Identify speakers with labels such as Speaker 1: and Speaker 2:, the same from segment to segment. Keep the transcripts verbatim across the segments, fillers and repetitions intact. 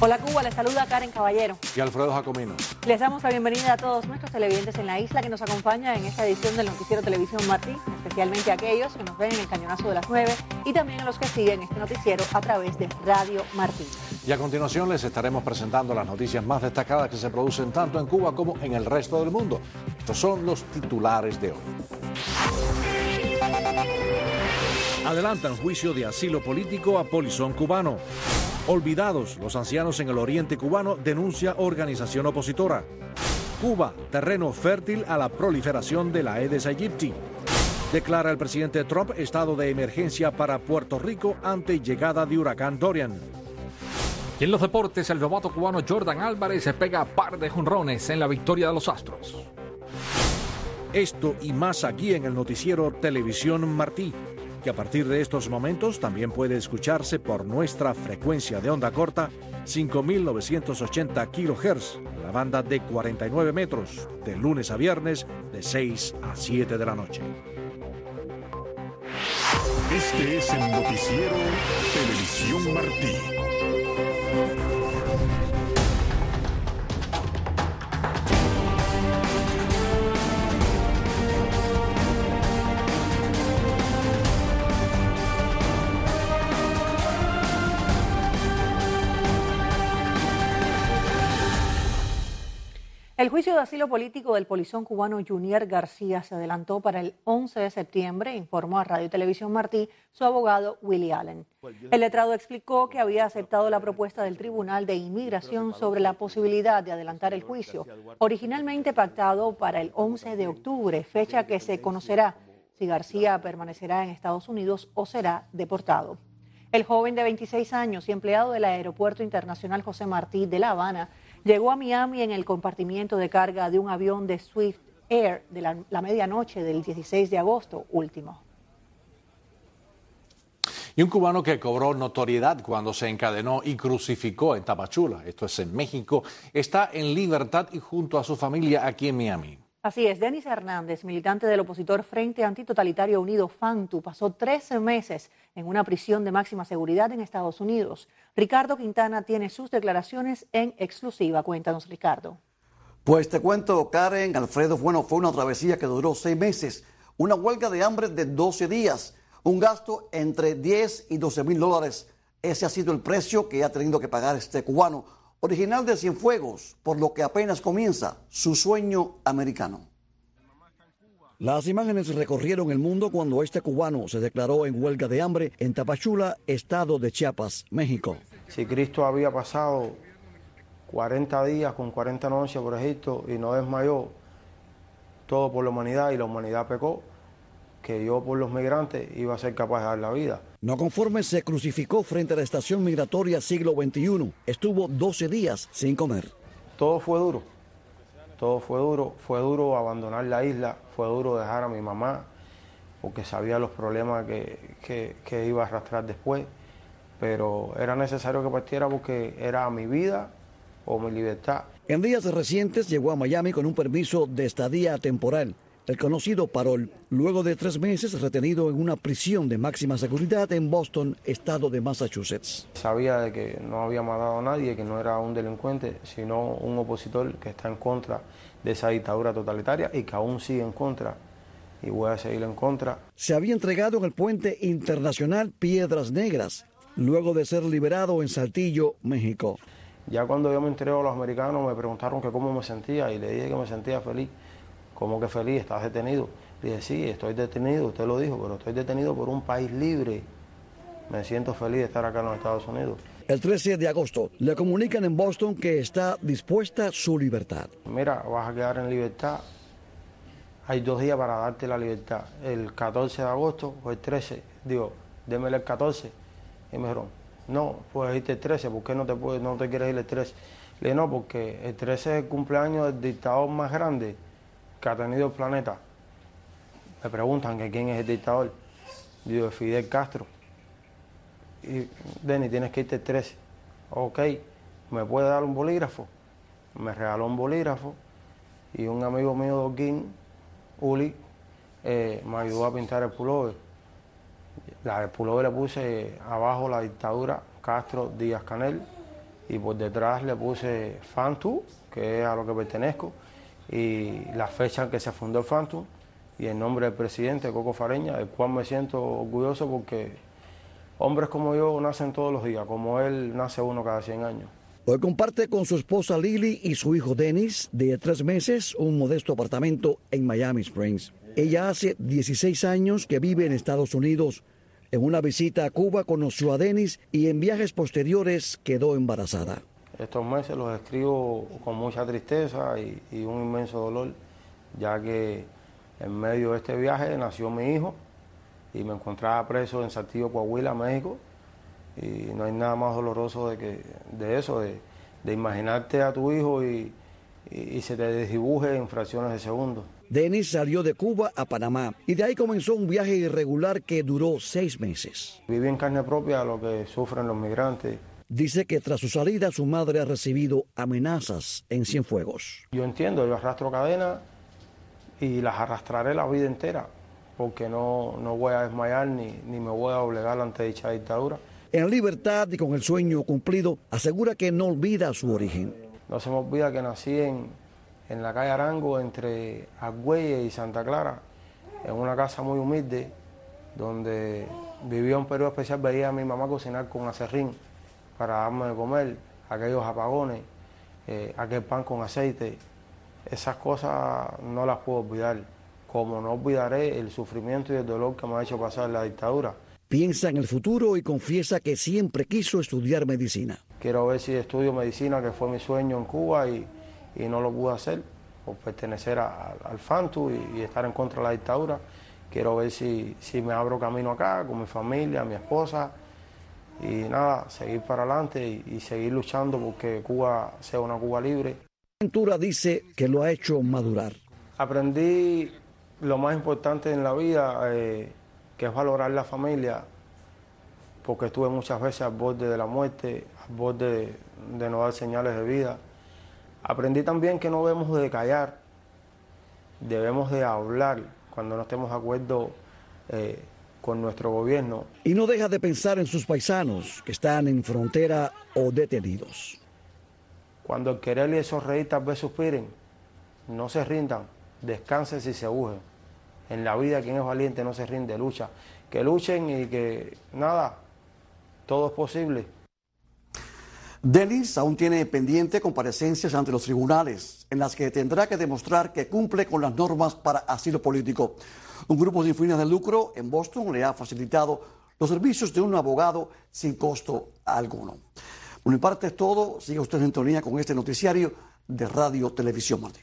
Speaker 1: Hola Cuba, les saluda Karen Caballero
Speaker 2: y Alfredo Jacomino.
Speaker 1: Les damos la bienvenida a todos nuestros televidentes en la isla que nos acompañan en esta edición del Noticiero Televisión Martí, especialmente a aquellos que nos ven en el Cañonazo de las nueve y también a los que siguen este noticiero a través de Radio Martí.
Speaker 2: Y a continuación les estaremos presentando las noticias más destacadas que se producen tanto en Cuba como en el resto del mundo. Estos son los titulares de hoy.
Speaker 3: Adelantan juicio de asilo político a polizón cubano. Olvidados, los ancianos en el oriente cubano, denuncia organización opositora. Cuba, terreno fértil a la proliferación de la Aedes aegypti. Declara el presidente Trump estado de emergencia para Puerto Rico ante llegada de huracán Dorian.
Speaker 4: Y en los deportes, el novato cubano Jordan Álvarez se pega par de jonrones en la victoria de los Astros.
Speaker 3: Esto y más aquí en el noticiero Televisión Martí, que a partir de estos momentos también puede escucharse por nuestra frecuencia de onda corta cinco mil novecientos ochenta kilohertz, la banda de cuarenta y nueve metros, de lunes a viernes de seis a siete de la noche.
Speaker 5: Este es el noticiero Televisión Martí.
Speaker 1: El juicio de asilo político del polizón cubano Junier García se adelantó para el once de septiembre, informó a Radio y Televisión Martí su abogado Willie Allen. El letrado explicó que había aceptado la propuesta del Tribunal de Inmigración sobre la posibilidad de adelantar el juicio, originalmente pactado para el once de octubre, fecha que se conocerá si García permanecerá en Estados Unidos o será deportado. El joven de veintiséis años y empleado del Aeropuerto Internacional José Martí de La Habana llegó a Miami en el compartimiento de carga de un avión de Swift Air de la, la medianoche del dieciséis de agosto último.
Speaker 2: Y un cubano que cobró notoriedad cuando se encadenó y crucificó en Tapachula, esto es en México, está en libertad y junto a su familia aquí en Miami.
Speaker 1: Así es, Denis Hernández, militante del opositor Frente Antitotalitario Unido FANTU, pasó trece meses en una prisión de máxima seguridad en Estados Unidos. Ricardo Quintana tiene sus declaraciones en exclusiva. Cuéntanos, Ricardo.
Speaker 6: Pues te cuento, Karen, Alfredo, bueno, fue una travesía que duró seis meses, una huelga de hambre de doce días, un gasto entre diez y doce mil dólares. Ese ha sido el precio que ha tenido que pagar este cubano, original de Cienfuegos, por lo que apenas comienza su sueño americano. Las imágenes recorrieron el mundo cuando este cubano se declaró en huelga de hambre en Tapachula, estado de Chiapas, México.
Speaker 7: Si Cristo había pasado cuarenta días con cuarenta noches por Egipto y no desmayó, todo por la humanidad, y la humanidad pecó, que yo por los migrantes iba a ser capaz de dar la vida.
Speaker 6: No conforme, se crucificó frente a la estación migratoria siglo veintiuno. Estuvo doce días sin comer.
Speaker 7: Todo fue duro, todo fue duro. Fue duro abandonar la isla, fue duro dejar a mi mamá, porque sabía los problemas que, que, que iba a arrastrar después. Pero era necesario que partiera porque era mi vida o mi libertad.
Speaker 6: En días recientes llegó a Miami con un permiso de estadía temporal, el conocido parol, luego de tres meses retenido en una prisión de máxima seguridad en Boston, estado de Massachusetts.
Speaker 7: Sabía de que no había matado a nadie, que no era un delincuente, sino un opositor que está en contra de esa dictadura totalitaria y que aún sigue en contra, y voy a seguir en contra.
Speaker 6: Se había entregado en el puente internacional Piedras Negras, luego de ser liberado en Saltillo, México.
Speaker 7: Ya cuando yo me entrego a los americanos me preguntaron que cómo me sentía y le dije que me sentía feliz. ¿Cómo que feliz? ¿Estás detenido? Le dije, sí, estoy detenido, usted lo dijo, pero estoy detenido por un país libre. Me siento feliz de estar acá en los Estados Unidos.
Speaker 6: El trece de agosto le comunican en Boston que está dispuesta su libertad.
Speaker 7: Mira, vas a quedar en libertad. Hay dos días para darte la libertad. El catorce de agosto o el trece. Digo, démele el catorce. Y me dijeron, no, puedes irte el trece. ¿Por qué no te, puedes, no te quieres ir el trece? Le dije, no, porque el trece es el cumpleaños del dictador más grande que ha tenido el planeta. Me preguntan que quién es el dictador. Digo, Fidel Castro. Y Denny, tienes que irte el trece. Ok, ¿me puede dar un bolígrafo? Me regaló un bolígrafo y un amigo mío de Holguín, Uli, eh, me ayudó a pintar el pullover. La, el pullover le puse abajo la dictadura, Castro, Díaz Canel, y por detrás le puse Fantu, que es a lo que pertenezco, y la fecha en que se fundó Fantu, y el nombre del presidente, Coco Fareña, del cual me siento orgulloso porque hombres como yo nacen todos los días, como él nace uno cada cien años.
Speaker 6: Hoy comparte con su esposa Lily y su hijo Dennis, de tres meses, un modesto apartamento en Miami Springs. Ella hace dieciséis años que vive en Estados Unidos. En una visita a Cuba conoció a Dennis y en viajes posteriores quedó embarazada.
Speaker 7: Estos meses los escribo con mucha tristeza y, y un inmenso dolor, ya que en medio de este viaje nació mi hijo y me encontraba preso en Saltillo, Coahuila, México. Y no hay nada más doloroso de, que, de eso, de, de imaginarte a tu hijo y, y, y se te desdibuje en fracciones de segundos.
Speaker 6: Dennis salió de Cuba a Panamá y de ahí comenzó un viaje irregular que duró seis meses.
Speaker 7: Viví en carne propia lo que sufren los migrantes.
Speaker 6: Dice que tras su salida su madre ha recibido amenazas en Cienfuegos.
Speaker 7: Yo entiendo, yo arrastro cadenas y las arrastraré la vida entera, porque no, no voy a desmayar ni, ni me voy a doblegar ante dicha dictadura.
Speaker 6: En libertad y con el sueño cumplido, asegura que no olvida su origen.
Speaker 7: No se me olvida que nací en, en la calle Arango, entre Argüelles y Santa Clara, en una casa muy humilde, donde vivía un periodo especial, veía a mi mamá cocinar con acerrín para darme de comer, aquellos apagones, eh, aquel pan con aceite. Esas cosas no las puedo olvidar, como no olvidaré el sufrimiento y el dolor que me ha hecho pasar la dictadura.
Speaker 6: Piensa en el futuro y confiesa que siempre quiso estudiar medicina.
Speaker 7: Quiero ver si estudio medicina, que fue mi sueño en Cuba, y, y no lo pude hacer por pertenecer a, a, al Fantu y, y estar en contra de la dictadura. Quiero ver si, si me abro camino acá con mi familia, mi esposa, y nada, seguir para adelante y, y seguir luchando porque Cuba sea una Cuba libre.
Speaker 6: Ventura dice que lo ha hecho madurar.
Speaker 7: Aprendí lo más importante en la vida, eh, que es valorar la familia, porque estuve muchas veces al borde de la muerte, al borde de, de no dar señales de vida. Aprendí también que no debemos de callar, debemos de hablar cuando no estemos de acuerdo eh, con nuestro gobierno.
Speaker 6: Y no deja de pensar en sus paisanos que están en frontera o detenidos.
Speaker 7: Cuando el querer y el sonreír tal vez suspiren, no se rindan, descansen si se agujen. En la vida quien es valiente no se rinde, lucha. Que luchen y que nada, todo es posible.
Speaker 6: Dennis aún tiene pendiente comparecencias ante los tribunales, en las que tendrá que demostrar que cumple con las normas para asilo político. Un grupo sin fines de lucro en Boston le ha facilitado los servicios de un abogado sin costo alguno. Por mi parte es todo. Siga usted en sintonía con este noticiario de Radio Televisión Martí.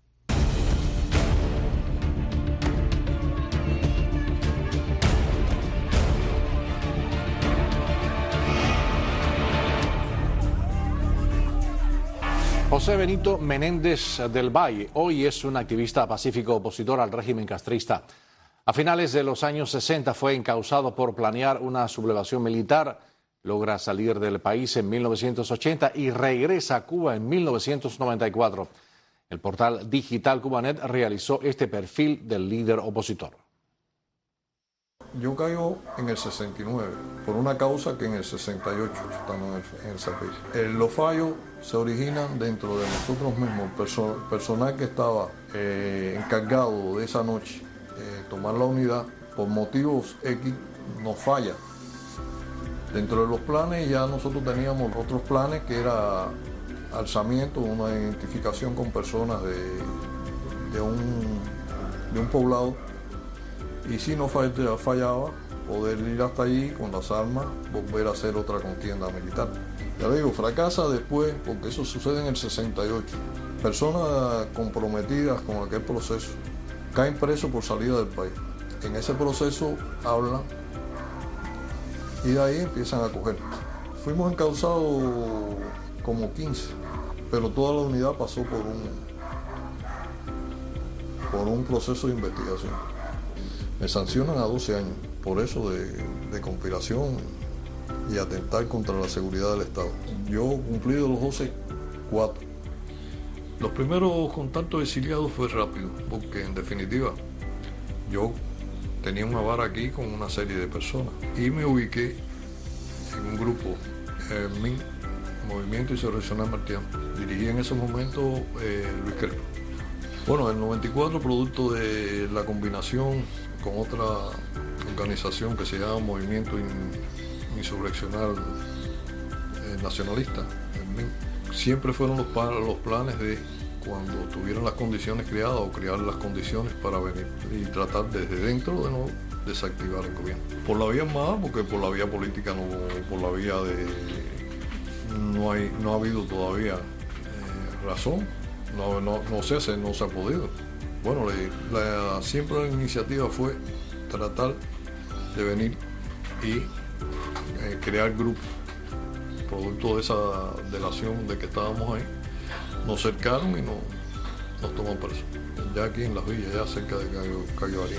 Speaker 2: José Benito Menéndez del Valle hoy es un activista pacífico opositor al régimen castrista. A finales de los años sesenta fue encausado por planear una sublevación militar, logra salir del país en mil novecientos ochenta y regresa a Cuba en mil novecientos noventa y cuatro. El portal digital Cubanet realizó este perfil del líder opositor.
Speaker 8: Yo caigo en el sesenta y nueve por una causa que en el sesenta y ocho estamos en el, en el servicio. Eh, los fallos se originan dentro de nosotros mismos. Perso personal que estaba eh, encargado de esa noche eh, tomar la unidad por motivos X nos falla. Dentro de los planes ya nosotros teníamos otros planes que era alzamiento, una identificación con personas de, de, un, de un poblado. Y si no fallaba, poder ir hasta allí con las armas, volver a hacer otra contienda militar. Ya digo, fracasa después, porque eso sucede en el sesenta y ocho. Personas comprometidas con aquel proceso caen presos por salida del país. En ese proceso hablan y de ahí empiezan a coger. Fuimos encausados como quince, pero toda la unidad pasó por un, por un proceso de investigación. Me sancionan a doce años por eso de, de conspiración y atentar contra la seguridad del Estado. Yo cumplido los doce, cuatro. Los primeros contactos exiliados fue rápido, porque en definitiva yo tenía una vara aquí con una serie de personas y me ubiqué en un grupo, eh, M I N, Movimiento Insurreccional Martiano. Dirigía en ese momento eh, Luis Crespo. Bueno, en el noventa y cuatro, producto de la combinación con otra organización que se llama Movimiento Insurreccional eh, Nacionalista, el M I N, siempre fueron los, los planes de cuando tuvieron las condiciones creadas o crear las condiciones para venir y tratar desde dentro de no desactivar el gobierno. Por la vía armada, porque por la vía política, no, por la vía de... no, hay, no ha habido todavía eh, razón, no, no, no sé, se, no se ha podido. Bueno, la, siempre la iniciativa fue tratar de venir y eh, crear grupos. Producto de esa delación de que estábamos ahí, nos cercaron y nos, nos toman presos. Ya aquí en Las Villas, ya cerca de Cayo, Cayo Harín.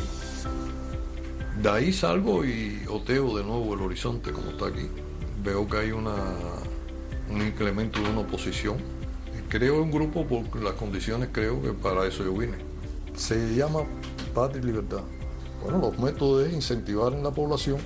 Speaker 8: De ahí salgo y oteo de nuevo el horizonte, como está aquí. Veo que hay una, un incremento de una oposición. Creo un grupo por las condiciones, creo que para eso yo vine. Se llama Patria y Libertad. Bueno, los métodos es incentivar en la población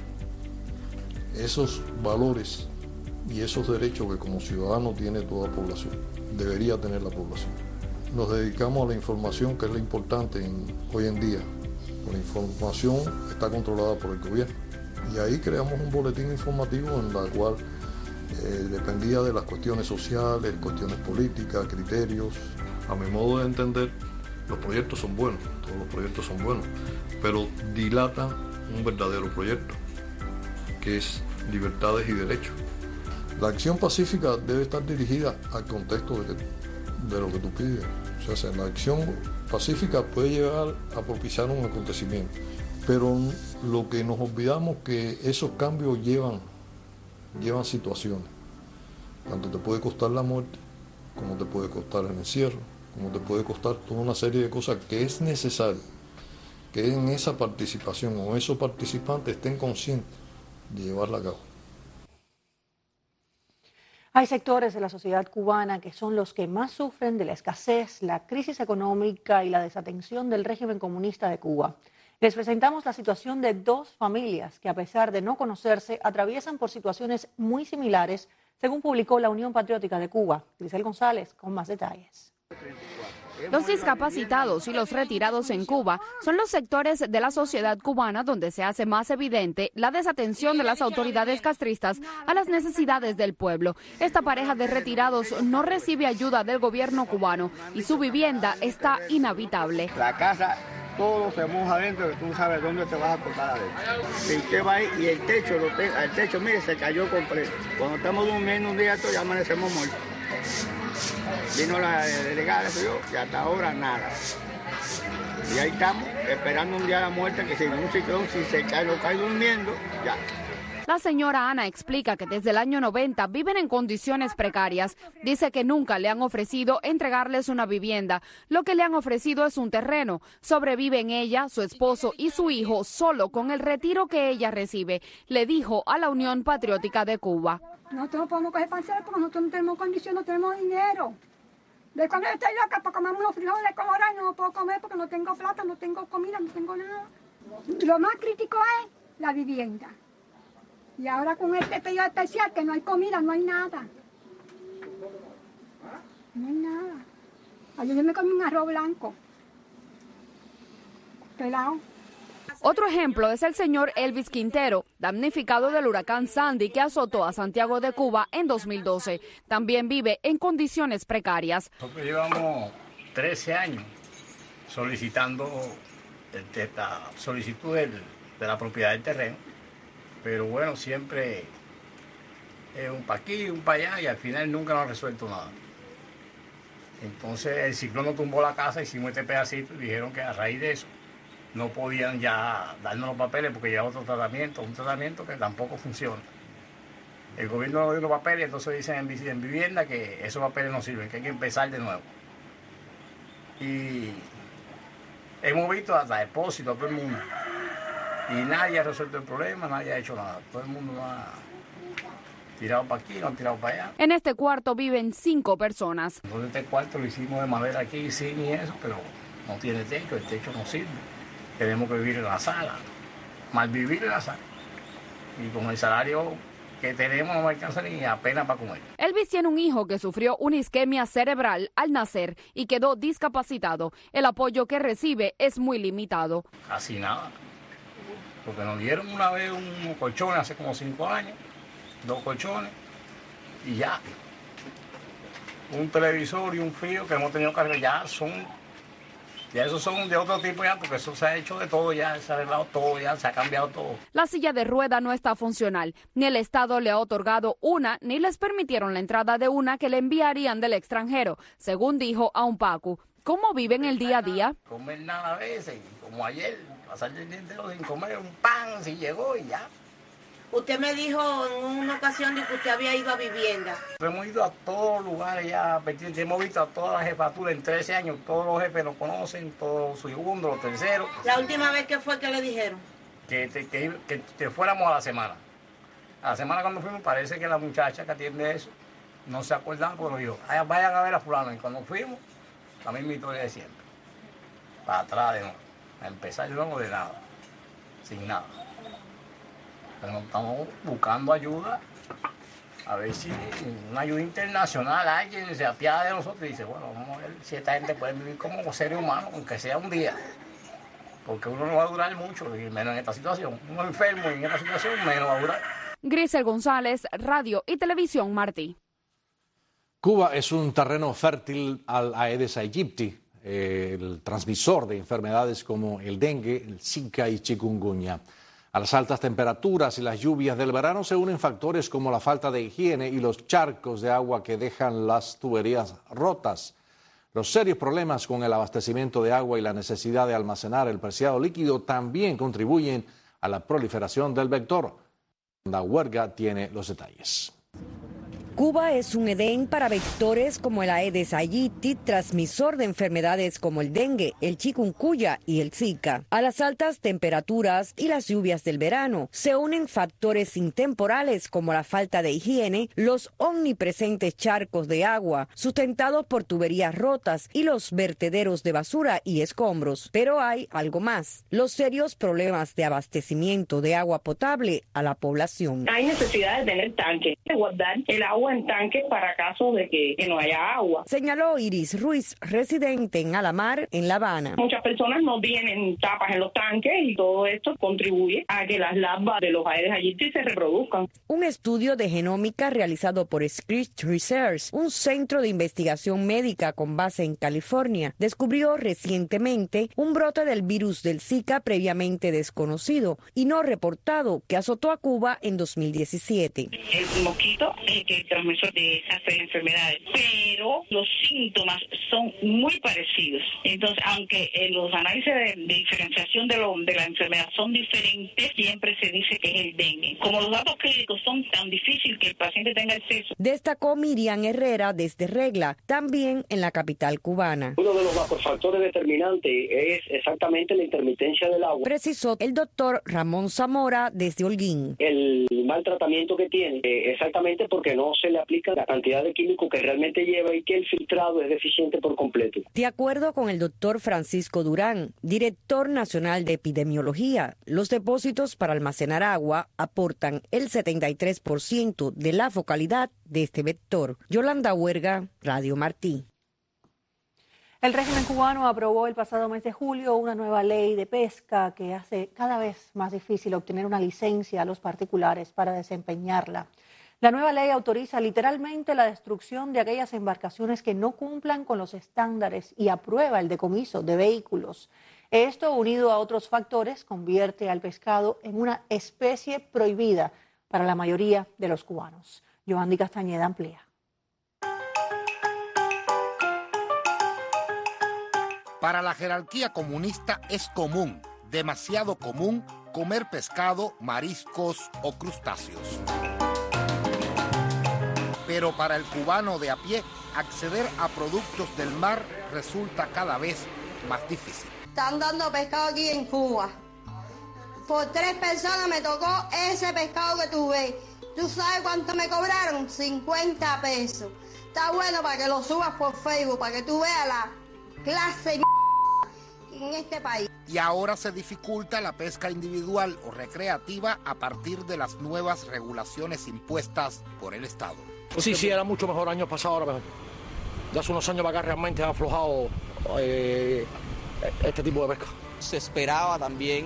Speaker 8: esos valores y esos derechos que como ciudadano tiene toda población, debería tener la población. Nos dedicamos a la información, que es lo importante en, hoy en día. La información está controlada por el gobierno. Y ahí creamos un boletín informativo en la cual eh, dependía de las cuestiones sociales, cuestiones políticas, criterios. A mi modo de entender, los proyectos son buenos, todos los proyectos son buenos, pero dilatan un verdadero proyecto, que es libertades y derechos. La acción pacífica debe estar dirigida al contexto de, que, de lo que tú pides. O sea, la acción pacífica puede llegar a propiciar un acontecimiento, pero lo que nos olvidamos es que esos cambios llevan, llevan situaciones. Tanto te puede costar la muerte, como te puede costar el encierro, como te puede costar toda una serie de cosas que es necesario que en esa participación o esos participantes estén conscientes de llevarla a cabo.
Speaker 1: Hay sectores de la sociedad cubana que son los que más sufren de la escasez, la crisis económica y la desatención del régimen comunista de Cuba. Les presentamos la situación de dos familias que, a pesar de no conocerse, atraviesan por situaciones muy similares, según publicó la Unión Patriótica de Cuba. Grisel González con más detalles.
Speaker 9: Los discapacitados y los retirados en Cuba son los sectores de la sociedad cubana donde se hace más evidente la desatención de las autoridades castristas a las necesidades del pueblo. Esta pareja de retirados no recibe ayuda del gobierno cubano y su vivienda está inhabitable.
Speaker 10: La casa, todo se moja adentro, tú no sabes dónde te vas a cortar adentro. Si usted va ahí y el techo, lo te, el techo, mire, se cayó completo. Cuando estamos durmiendo un día, esto ya amanecemos muertos. Vino la delegada y hasta ahora nada. Y ahí estamos esperando un día la muerte, que si un ciclón, si se cae, lo cae durmiendo, ya.
Speaker 9: La señora Ana explica que desde el año noventa viven en condiciones precarias. Dice que nunca le han ofrecido entregarles una vivienda. Lo que le han ofrecido es un terreno. Sobreviven ella, su esposo y su hijo solo con el retiro que ella recibe, le dijo a la Unión Patriótica de Cuba.
Speaker 11: Nosotros no podemos coger parcelas porque nosotros no tenemos condición, no tenemos dinero. De cuando yo estoy loca para comer unos frijoles con ahora no puedo comer porque no tengo plata, no tengo comida, no tengo nada. Lo más crítico es la vivienda. Y ahora con este pedido especial que no hay comida, no hay nada. No hay nada. Ayer yo me comí un arroz blanco, pelado.
Speaker 9: Otro ejemplo es el señor Elvis Quintero, damnificado del huracán Sandy que azotó a Santiago de Cuba en dos mil doce. También vive en condiciones precarias.
Speaker 10: Nosotros llevamos trece años solicitando la solicitud de la propiedad del terreno, pero bueno, siempre es un para aquí, un para allá y al final nunca nos ha resuelto nada. Entonces el ciclón nos tumbó la casa, hicimos este pedacito y dijeron que a raíz de eso no podían ya darnos los papeles porque ya otro tratamiento, un tratamiento que tampoco funciona. El gobierno no dio los papeles, entonces dicen en, en vivienda que esos papeles no sirven, que hay que empezar de nuevo. Y hemos visto hasta depósitos a todo el mundo. Y nadie ha resuelto el problema, nadie ha hecho nada. Todo el mundo ha tirado para aquí, no han tirado para allá.
Speaker 9: En este cuarto viven cinco personas.
Speaker 10: Entonces este cuarto lo hicimos de madera aquí, sí, y eso, pero no tiene techo, el techo no sirve. Tenemos que vivir en la sala, mal vivir en la sala. Y con el salario
Speaker 12: que tenemos no alcanza ni apenas para comer.
Speaker 9: Elvis tiene un hijo que sufrió una isquemia cerebral al nacer y quedó discapacitado. El apoyo que recibe es muy limitado.
Speaker 12: Casi nada, porque nos dieron una vez unos colchones hace como cinco años, dos colchones y ya. Un televisor y un frío que hemos tenido que arreglar, ya son, ya esos son de otro tipo ya, porque eso se ha hecho de todo ya, se ha arreglado todo ya, se ha cambiado todo.
Speaker 9: La silla de rueda no está funcional, ni el Estado le ha otorgado una, ni les permitieron la entrada de una que le enviarían del extranjero, según dijo a un Pacu. ¿Cómo viven el día a día?
Speaker 12: Comer nada a veces, como ayer, pasar el día entero sin comer un pan, si llegó y ya.
Speaker 13: Usted me dijo en una ocasión de que usted había ido a vivienda.
Speaker 12: Hemos ido a todos los lugares ya, hemos visto a todas las jefaturas en trece años, todos los jefes nos conocen, todos los segundos, los terceros.
Speaker 13: ¿La última vez que fue que le dijeron?
Speaker 12: Que, que, que, que, que fuéramos a la semana. A la semana cuando fuimos, parece que la muchacha que atiende eso no se acordaba, pero dijo, vayan a ver a fulano. Y cuando fuimos, la misma historia de siempre. Para atrás de nuevo, a empezar de nuevo de nada, sin nada. Pero estamos buscando ayuda, a ver si una ayuda internacional, alguien se apiada de nosotros y dice, bueno, vamos a ver si esta gente puede vivir como seres humanos, aunque sea un día. Porque uno no va a durar mucho, y menos en esta situación. Uno enfermo y en esta situación menos va a durar.
Speaker 9: Grisel González, Radio y Televisión Martí.
Speaker 2: Cuba es un terreno fértil al Aedes aegypti, el transmisor de enfermedades como el dengue, el Zika y chikungunya. A las altas temperaturas y las lluvias del verano se unen factores como la falta de higiene y los charcos de agua que dejan las tuberías rotas. Los serios problemas con el abastecimiento de agua y la necesidad de almacenar el preciado líquido también contribuyen a la proliferación del vector. La Huerga tiene los detalles.
Speaker 14: Cuba es un Edén para vectores como el Aedes aegypti, transmisor de enfermedades como el dengue, el chikungunya y el Zika. A las altas temperaturas y las lluvias del verano se unen factores intemporales como la falta de higiene, los omnipresentes charcos de agua sustentados por tuberías rotas y los vertederos de basura y escombros. Pero hay algo más, los serios problemas de abastecimiento de agua potable a la población.
Speaker 15: Hay necesidad de tener tanques, de guardar el agua en tanques para caso de que, que no haya agua.
Speaker 14: Señaló Iris Ruiz, residente en Alamar, en La Habana.
Speaker 15: Muchas personas no tienen tapas en los tanques y todo esto contribuye a que las larvas de los Aedes aegypti se reproduzcan.
Speaker 14: Un estudio de genómica realizado por Scripps Research, un centro de investigación médica con base en California, descubrió recientemente un brote del virus del Zika previamente desconocido y no reportado que azotó a Cuba en dos mil diecisiete.
Speaker 15: El mosquito es el que transmisor de esas enfermedades, pero los síntomas son muy parecidos. Entonces, aunque eh, los análisis de, de diferenciación de, lo, de la enfermedad son diferentes, siempre se dice que es el dengue. Como los datos clínicos son tan difíciles que el paciente tenga acceso.
Speaker 14: Destacó Miriam Herrera desde Regla, también en la capital cubana.
Speaker 16: Uno de los factores determinantes es exactamente la intermitencia del agua.
Speaker 14: Precisó el doctor Ramón Zamora desde Holguín.
Speaker 16: El mal tratamiento que tiene, eh, exactamente porque no se le aplica la cantidad de químicos que realmente lleva y que el filtrado es deficiente por completo.
Speaker 14: De acuerdo con el doctor Francisco Durán, director nacional de epidemiología, los depósitos para almacenar agua aportan el setenta y tres por ciento de la focalidad de este vector. Yolanda Huerga, Radio Martí.
Speaker 1: El régimen cubano aprobó el pasado mes de julio una nueva ley de pesca que hace cada vez más difícil obtener una licencia a los particulares para desempeñarla. La nueva ley autoriza literalmente la destrucción de aquellas embarcaciones que no cumplan con los estándares y aprueba el decomiso de vehículos. Esto, unido a otros factores, convierte al pescado en una especie prohibida para la mayoría de los cubanos. Yohandy Castañeda amplía.
Speaker 17: Para la jerarquía comunista es común, demasiado común, comer pescado, mariscos o crustáceos. Pero para el cubano de a pie, acceder a productos del mar resulta cada vez más difícil.
Speaker 18: Están dando pescado aquí en Cuba. Por tres personas me tocó ese pescado que tú ves. ¿Tú sabes cuánto me cobraron? cincuenta pesos. Está bueno para que lo subas por Facebook, para que tú veas la clase de en este país.
Speaker 17: Y ahora se dificulta la pesca individual o recreativa a partir de las nuevas regulaciones impuestas por el Estado.
Speaker 19: Sí, sí, era mucho mejor años pasados, ahora mejor. De hace unos años para acá realmente ha aflojado eh, este tipo de pesca.
Speaker 20: Se esperaba también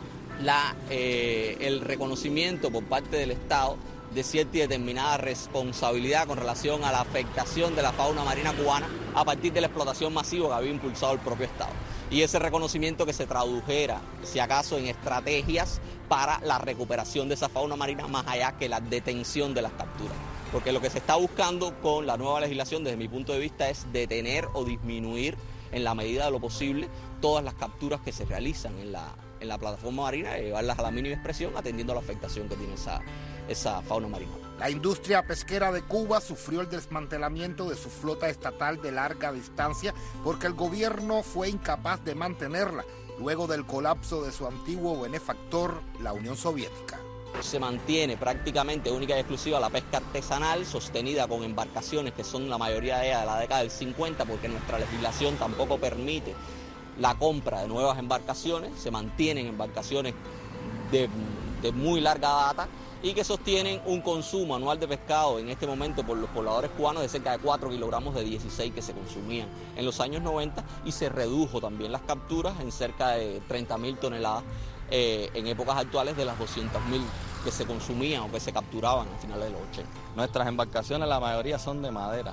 Speaker 20: la, eh, el reconocimiento por parte del Estado de cierta y determinada responsabilidad con relación a la afectación de la fauna marina cubana a partir de la explotación masiva que había impulsado el propio Estado. Y ese reconocimiento que se tradujera, si acaso, en estrategias para la recuperación de esa fauna marina más allá que la detención de las capturas. Porque lo que se está buscando con la nueva legislación, desde mi punto de vista, es detener o disminuir en la medida de lo posible todas las capturas que se realizan en la, en la plataforma marina y llevarlas a la mínima expresión atendiendo a la afectación que tiene esa, esa fauna marina.
Speaker 17: La industria pesquera de Cuba sufrió el desmantelamiento de su flota estatal de larga distancia porque el gobierno fue incapaz de mantenerla luego del colapso de su antiguo benefactor, la Unión Soviética.
Speaker 20: Se mantiene prácticamente única y exclusiva la pesca artesanal, sostenida con embarcaciones que son la mayoría de ellas de la década del cincuenta, porque nuestra legislación tampoco permite la compra de nuevas embarcaciones. Se mantienen embarcaciones de, de muy larga data y que sostienen un consumo anual de pescado en este momento por los pobladores cubanos de cerca de cuatro kilogramos de dieciséis que se consumían en los años noventa, y se redujo también las capturas en cerca de treinta mil toneladas eh, en épocas actuales de las doscientas mil que se consumían o que se capturaban a finales de los ochenta.
Speaker 21: Nuestras embarcaciones, la mayoría son de madera,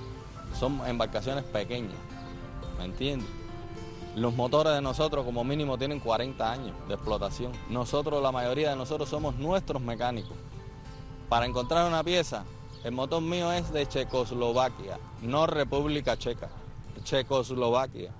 Speaker 21: son embarcaciones pequeñas, ¿me entiendes? Los motores de nosotros como mínimo tienen cuarenta años de explotación. Nosotros, la mayoría de nosotros somos nuestros mecánicos. Para encontrar una pieza, el motor mío es de Checoslovaquia, no República Checa, Checoslovaquia.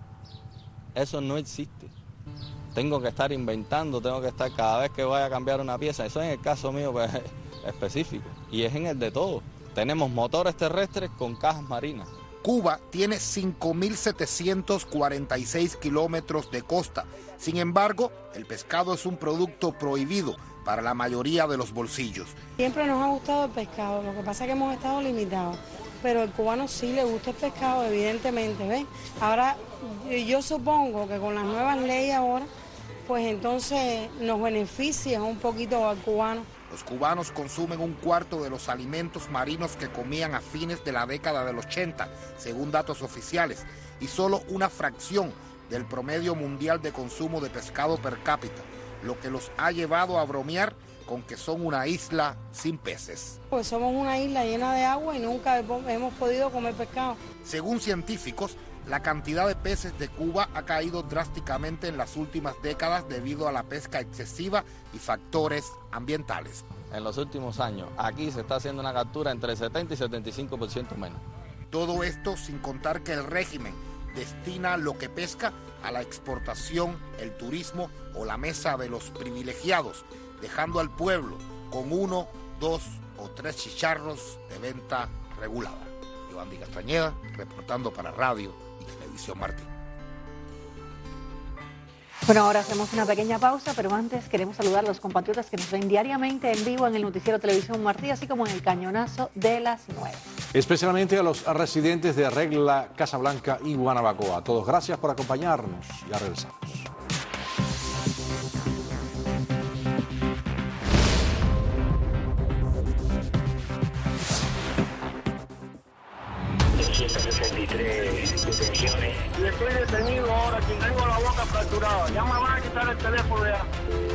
Speaker 21: Eso no existe. Tengo que estar inventando, tengo que estar cada vez que vaya a cambiar una pieza. Eso en el caso mío pues, específico y es en el de todos. Tenemos motores terrestres con cajas marinas.
Speaker 17: Cuba tiene cinco mil setecientos cuarenta y seis kilómetros de costa. Sin embargo, el pescado es un producto prohibido para la mayoría de los bolsillos.
Speaker 22: Siempre nos ha gustado el pescado, lo que pasa es que hemos estado limitados, pero al cubano sí le gusta el pescado, evidentemente, ¿ves? Ahora, yo supongo que con las nuevas leyes ahora, pues entonces nos beneficia un poquito al cubano.
Speaker 17: Los cubanos consumen un cuarto de los alimentos marinos que comían a fines de la década del ochenta, según datos oficiales, y solo una fracción del promedio mundial de consumo de pescado per cápita, lo que los ha llevado a bromear con que son una isla sin peces.
Speaker 22: Pues somos una isla llena de agua y nunca hemos podido comer pescado.
Speaker 17: Según científicos, la cantidad de peces de Cuba ha caído drásticamente en las últimas décadas debido a la pesca excesiva y factores ambientales.
Speaker 21: En los últimos años, aquí se está haciendo una captura entre setenta y setenta y cinco por ciento menos.
Speaker 17: Todo esto sin contar que el régimen destina lo que pesca a la exportación, el turismo o la mesa de los privilegiados, dejando al pueblo con uno, dos o tres chicharros de venta regulada. Giovanni Castañeda, reportando para Radio y Televisión Martí.
Speaker 1: Bueno, ahora hacemos una pequeña pausa, pero antes queremos saludar a los compatriotas que nos ven diariamente en vivo en el noticiero Televisión Martí, así como en el cañonazo de las nueve.
Speaker 2: Especialmente a los residentes de Regla, Casablanca y Guanabacoa. A todos gracias por acompañarnos. Ya regresamos.
Speaker 23: sesenta y tres detenciones.
Speaker 10: Y estoy detenido ahora, que tengo la boca fracturada. Ya me van a quitar el teléfono ya.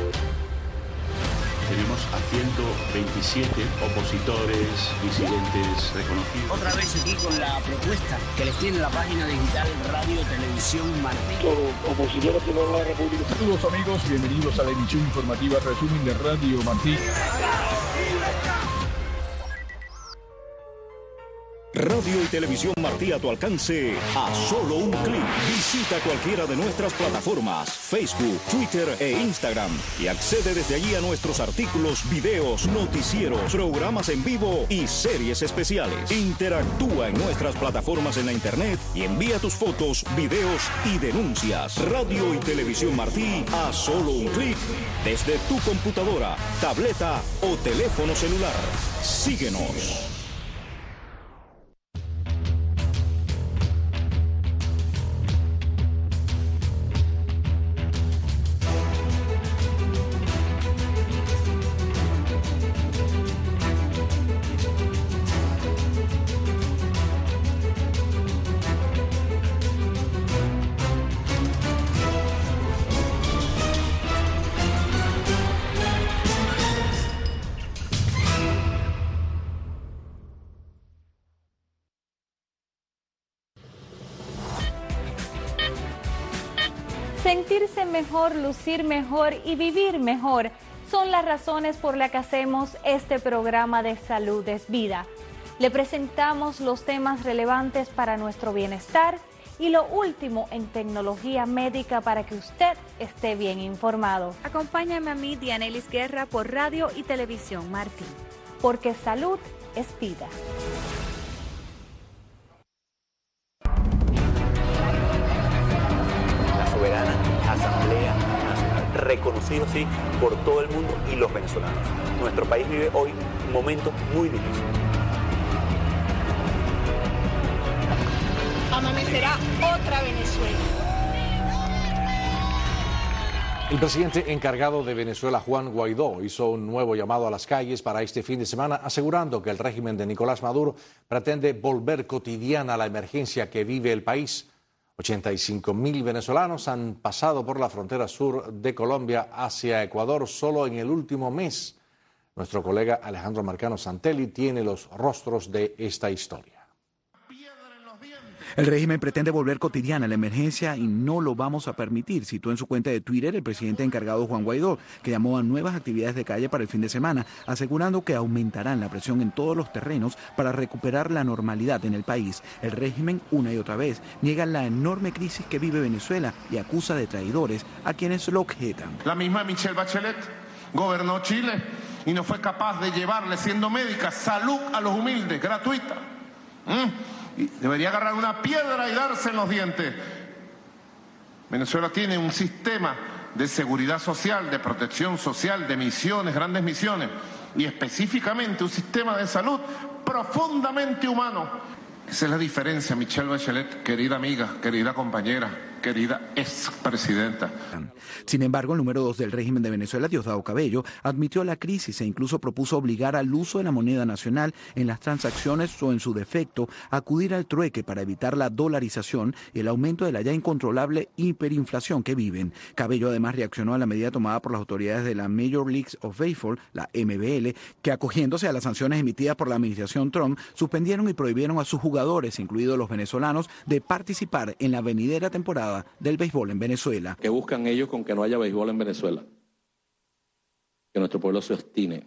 Speaker 23: Tenemos a ciento veintisiete opositores, disidentes reconocidos.
Speaker 24: Otra vez aquí con la propuesta que les tiene la página digital Radio Televisión Martí.
Speaker 23: Todos opositores de la República.
Speaker 25: Saludos amigos, bienvenidos a la emisión informativa resumen de Radio Martí.
Speaker 5: Radio y Televisión Martí a tu alcance a solo un clic. Visita cualquiera de nuestras plataformas, Facebook, Twitter e Instagram y accede desde allí a nuestros artículos, videos, noticieros, programas en vivo y series especiales. Interactúa en nuestras plataformas en la internet y envía tus fotos, videos y denuncias. Radio y Televisión Martí a solo un clic desde tu computadora, tableta o teléfono celular. Síguenos.
Speaker 3: Sentirse mejor, lucir mejor y vivir mejor son las razones por las que hacemos este programa de Salud es Vida. Le presentamos los temas relevantes para nuestro bienestar y lo último en tecnología médica para que usted esté bien informado. Acompáñame a mí, Dianelis Guerra, por Radio y Televisión Martí, porque salud es vida.
Speaker 4: La soberana Asamblea Nacional, reconocido así por todo el mundo y los venezolanos. Nuestro país vive hoy un momento muy difícil.
Speaker 6: Amanecerá otra Venezuela.
Speaker 2: El presidente encargado de Venezuela, Juan Guaidó, hizo un nuevo llamado a las calles para este fin de semana, asegurando que el régimen de Nicolás Maduro pretende volver cotidiana la emergencia que vive el país. ochenta y cinco mil venezolanos han pasado por la frontera sur de Colombia hacia Ecuador solo en el último mes. Nuestro colega Alejandro Marcano Santelli tiene los rostros de esta historia.
Speaker 7: El régimen pretende volver cotidiana la emergencia y no lo vamos a permitir, citó en su cuenta de Twitter el presidente encargado Juan Guaidó, que llamó a nuevas actividades de calle para el fin de semana, asegurando que aumentarán la presión en todos los terrenos para recuperar la normalidad en el país. El régimen, una y otra vez, niega la enorme crisis que vive Venezuela y acusa de traidores a quienes lo objetan.
Speaker 8: La misma Michelle Bachelet gobernó Chile y no fue capaz de llevarle, siendo médica, salud a los humildes, gratuita. ¿Mm? Debería agarrar una piedra y darse en los dientes. Venezuela tiene un sistema de seguridad social, de protección social, de misiones, grandes misiones, y específicamente un sistema de salud profundamente humano. Esa es la diferencia, Michelle Bachelet, querida amiga, querida compañera, querida expresidenta.
Speaker 7: Sin embargo, el número dos del régimen de Venezuela, Diosdado Cabello, admitió la crisis e incluso propuso obligar al uso de la moneda nacional en las transacciones o, en su defecto, acudir al trueque para evitar la dolarización y el aumento de la ya incontrolable hiperinflación que viven. Cabello además reaccionó a la medida tomada por las autoridades de la Major League of Baseball, la M B L, que, acogiéndose a las sanciones emitidas por la administración Trump, suspendieron y prohibieron a sus jugadores, incluidos los venezolanos, de participar en la venidera temporada del béisbol en Venezuela.
Speaker 26: ¿Qué buscan ellos con que no haya béisbol en Venezuela? Que nuestro pueblo se obstine,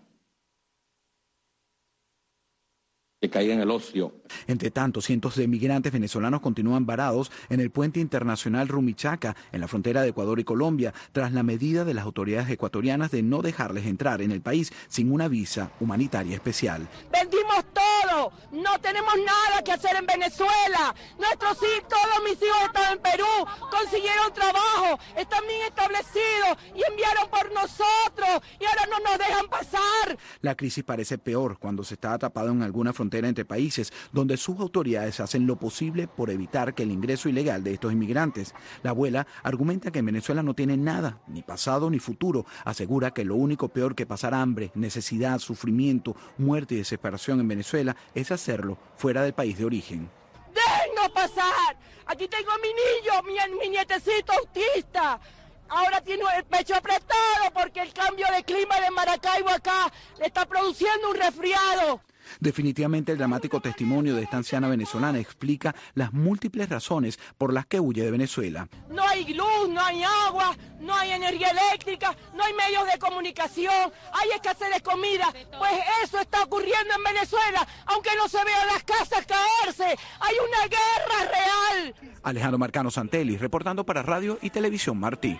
Speaker 26: que caiga en el ocio.
Speaker 7: Entre tanto, cientos de migrantes venezolanos continúan varados en el puente internacional Rumichaca, en la frontera de Ecuador y Colombia, tras la medida de las autoridades ecuatorianas de no dejarles entrar en el país sin una visa humanitaria especial.
Speaker 6: Vendimos todo, no tenemos nada que hacer en Venezuela. Nuestros hijos, todos mis hijos están en Perú, consiguieron trabajo, están bien establecidos y enviaron por nosotros y ahora no nos dejan pasar.
Speaker 7: La crisis parece peor cuando se está atrapado en alguna frontera entre países, donde sus autoridades hacen lo posible por evitar que el ingreso ilegal de estos inmigrantes. La abuela argumenta que en Venezuela no tiene nada, ni pasado ni futuro. Asegura que lo único peor que pasar hambre, necesidad, sufrimiento, muerte y desesperación en Venezuela es hacerlo fuera del país de origen.
Speaker 6: ¡Déjennos pasar! Aquí tengo a mi niño, mi, mi nietecito autista. Ahora tiene el pecho apretado porque el cambio de clima de Maracaibo acá le está produciendo un resfriado.
Speaker 7: Definitivamente el dramático testimonio de esta anciana venezolana explica las múltiples razones por las que huye de Venezuela.
Speaker 6: No hay luz, no hay agua, no hay energía eléctrica, no hay medios de comunicación, hay escasez de comida. Pues eso está ocurriendo en Venezuela, aunque no se vean las casas caerse. Hay una guerra real.
Speaker 7: Alejandro Marcano Santelli, reportando para Radio y Televisión Martí.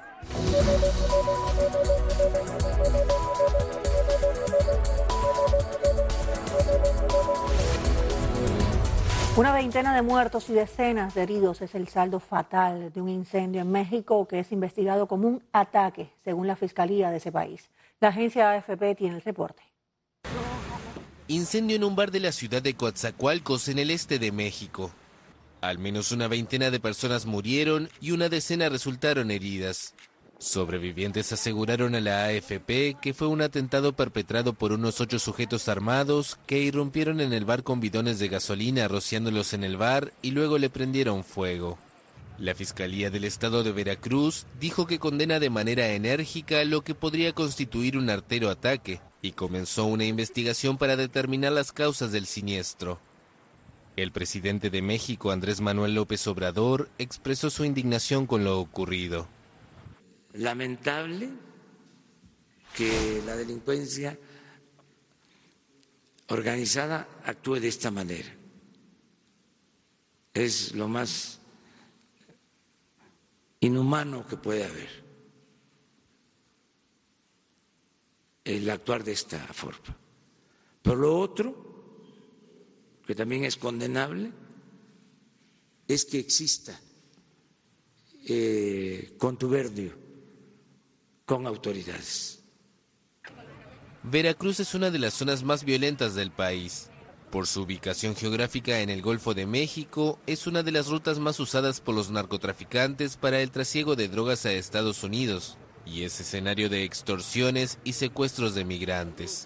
Speaker 1: Una veintena de muertos y decenas de heridos es el saldo fatal de un incendio en México que es investigado como un ataque, según la Fiscalía de ese país. La agencia A F P tiene el reporte.
Speaker 27: Incendio en un bar de la ciudad de Coatzacoalcos, en el este de México. Al menos una veintena de personas murieron y una decena resultaron heridas. Sobrevivientes aseguraron a la A F P que fue un atentado perpetrado por unos ocho sujetos armados que irrumpieron en el bar con bidones de gasolina rociándolos en el bar y luego le prendieron fuego. La Fiscalía del Estado de Veracruz dijo que condena de manera enérgica lo que podría constituir un artero ataque y comenzó una investigación para determinar las causas del siniestro. El presidente de México, Andrés Manuel López Obrador, expresó su indignación con lo ocurrido.
Speaker 9: Lamentable que la delincuencia organizada actúe de esta manera. Es lo más inhumano que puede haber, el actuar de esta forma. Pero lo otro, que también es condenable, es que exista eh, contubernio con autoridades.
Speaker 27: Veracruz es una de las zonas más violentas del país. Por su ubicación geográfica en el Golfo de México, es una de las rutas más usadas por los narcotraficantes para el trasiego de drogas a Estados Unidos y es escenario de extorsiones y secuestros de migrantes.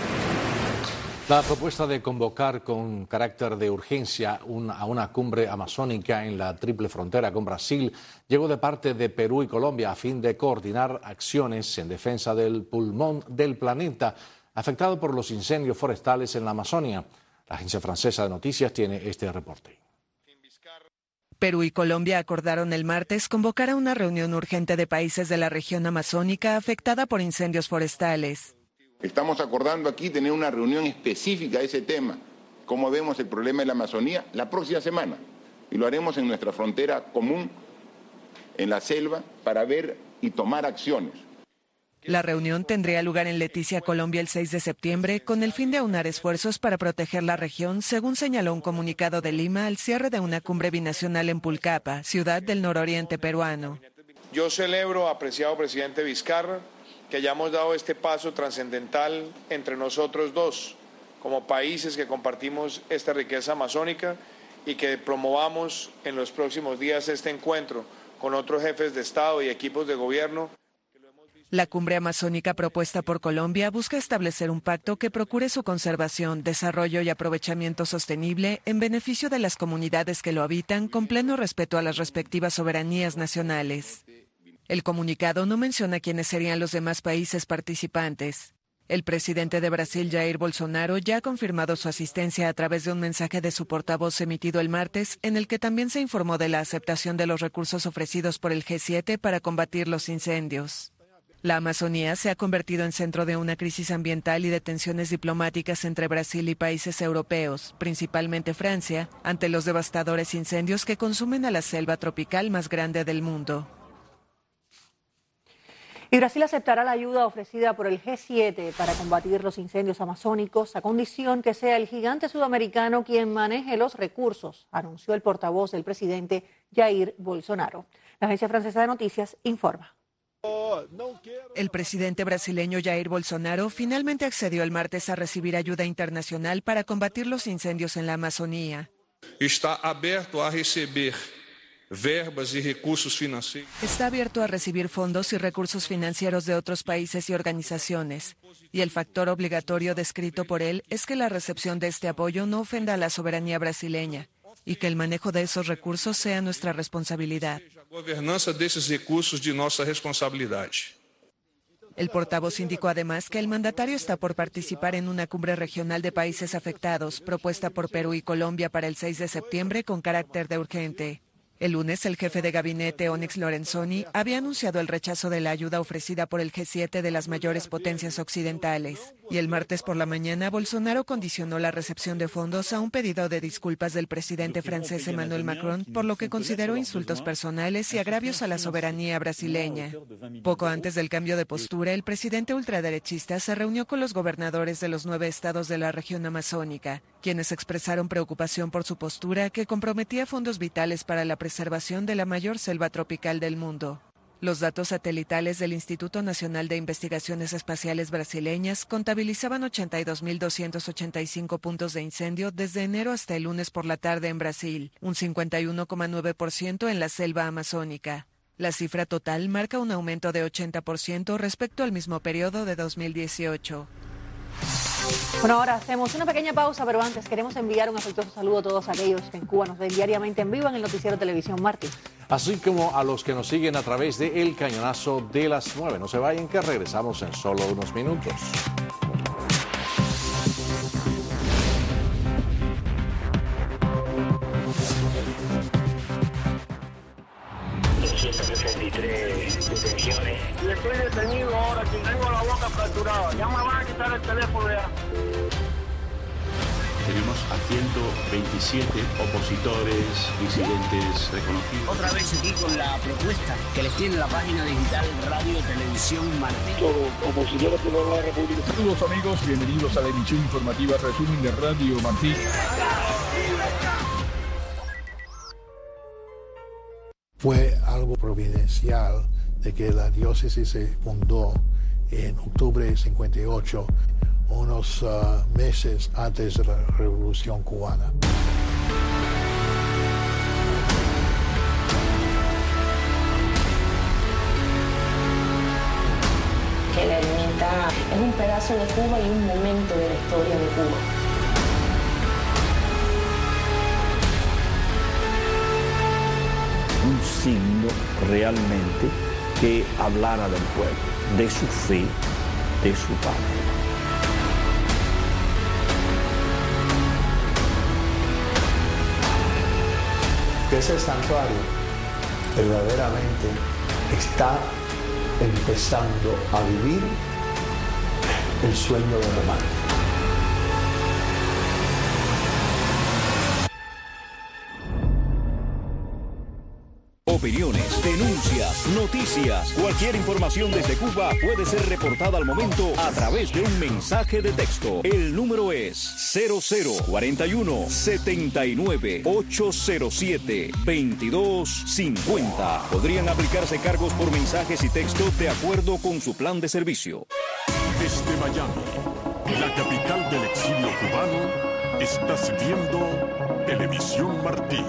Speaker 2: La propuesta de convocar con carácter de urgencia una, a una cumbre amazónica en la triple frontera con Brasil llegó de parte de Perú y Colombia a fin de coordinar acciones en defensa del pulmón del planeta afectado por los incendios forestales en la Amazonia. La agencia francesa de noticias tiene este reporte.
Speaker 11: Perú y Colombia acordaron el martes convocar a una reunión urgente de países de la región amazónica afectada por incendios forestales.
Speaker 12: Estamos acordando aquí tener una reunión específica a ese tema, cómo vemos el problema de la Amazonía, la próxima semana. Y lo haremos en nuestra frontera común, en la selva, para ver y tomar acciones.
Speaker 11: La reunión tendría lugar en Leticia, Colombia, el seis de septiembre, con el fin de aunar esfuerzos para proteger la región, según señaló un comunicado de Lima al cierre de una cumbre binacional en Pulcapa, ciudad del nororiente peruano.
Speaker 13: Yo celebro, apreciado presidente Vizcarra, que hayamos dado este paso trascendental entre nosotros dos, como países que compartimos esta riqueza amazónica, y que promovamos en los próximos días este encuentro con otros jefes de Estado y equipos de gobierno.
Speaker 11: La cumbre amazónica propuesta por Colombia busca establecer un pacto que procure su conservación, desarrollo y aprovechamiento sostenible en beneficio de las comunidades que lo habitan, con pleno respeto a las respectivas soberanías nacionales. El comunicado no menciona quiénes serían los demás países participantes. El presidente de Brasil, Jair Bolsonaro, ya ha confirmado su asistencia a través de un mensaje de su portavoz emitido el martes, en el que también se informó de la aceptación de los recursos ofrecidos por el G siete para combatir los incendios. La Amazonía se ha convertido en centro de una crisis ambiental y de tensiones diplomáticas entre Brasil y países europeos, principalmente Francia, ante los devastadores incendios que consumen a la selva tropical más grande del mundo.
Speaker 1: Y Brasil aceptará la ayuda ofrecida por el G siete para combatir los incendios amazónicos a condición que sea el gigante sudamericano quien maneje los recursos, anunció el portavoz del presidente Jair Bolsonaro. La agencia francesa de noticias informa.
Speaker 11: El presidente brasileño Jair Bolsonaro finalmente accedió el martes a recibir ayuda internacional para combatir los incendios en la Amazonía.
Speaker 14: Está abierto a recibir verbas y recursos financieros.
Speaker 11: Está abierto a recibir fondos y recursos financieros de otros países y organizaciones, y el factor obligatorio descrito por él es que la recepción de este apoyo no ofenda a la soberanía brasileña y que el manejo de esos recursos sea nuestra responsabilidad.
Speaker 14: La gobernanza de esos recursos de nuestra responsabilidad.
Speaker 11: El portavoz indicó además que el mandatario está por participar en una cumbre regional de países afectados, propuesta por Perú y Colombia para el seis de septiembre con carácter de urgente. El lunes, el jefe de gabinete, Onyx Lorenzoni, había anunciado el rechazo de la ayuda ofrecida por el G siete de las mayores potencias occidentales. Y el martes por la mañana, Bolsonaro condicionó la recepción de fondos a un pedido de disculpas del presidente francés Emmanuel Macron, por lo que consideró insultos personales y agravios a la soberanía brasileña. Poco antes del cambio de postura, el presidente ultraderechista se reunió con los gobernadores de los nueve estados de la región amazónica, quienes expresaron preocupación por su postura que comprometía fondos vitales para la preservación de la mayor selva tropical del mundo. Los datos satelitales del Instituto Nacional de Investigaciones Espaciales brasileñas contabilizaban ochenta y dos mil doscientos ochenta y cinco puntos de incendio desde enero hasta el lunes por la tarde en Brasil, un cincuenta y uno coma nueve por ciento en la selva amazónica. La cifra total marca un aumento de ochenta por ciento respecto al mismo periodo de dos mil dieciocho.
Speaker 1: Bueno, ahora hacemos una pequeña pausa, pero antes queremos enviar un afectuoso saludo a todos aquellos que en Cuba nos ven diariamente en vivo en el noticiero Televisión Martí.
Speaker 2: Así como a los que nos siguen a través de El Cañonazo de las nueve. No se vayan, que regresamos en solo unos minutos.
Speaker 24: detenciones.
Speaker 23: Y estoy detenido ahora, que tengo la boca fracturada. Ya me van a quitar el teléfono ya. Tenemos a ciento veintisiete opositores, disidentes reconocidos.
Speaker 24: Otra vez aquí con la propuesta que les tiene la página digital Radio Televisión Martí.
Speaker 23: Todos opositores de la República.
Speaker 25: Saludos amigos, bienvenidos a la emisión informativa Resumen de Radio Martí.
Speaker 15: Fue algo providencial de que la diócesis se fundó en octubre de cincuenta y ocho, unos uh, meses antes de la Revolución Cubana.
Speaker 16: Que la ermita es un pedazo de Cuba y un momento de la historia de Cuba.
Speaker 18: Un signo realmente que hablara del pueblo, de su fe, de su patria.
Speaker 15: Ese santuario verdaderamente está empezando a vivir el sueño de Román.
Speaker 5: Opiniones, denuncias, noticias, cualquier información desde Cuba puede ser reportada al momento a través de un mensaje de texto. El número es cero cero cuarenta y uno, setenta y nueve, ochocientos siete, veintidós cincuenta. Podrían aplicarse cargos por mensajes y texto de acuerdo con su plan de servicio.
Speaker 19: Desde Miami, la capital del exilio cubano, estás viendo Televisión Martí.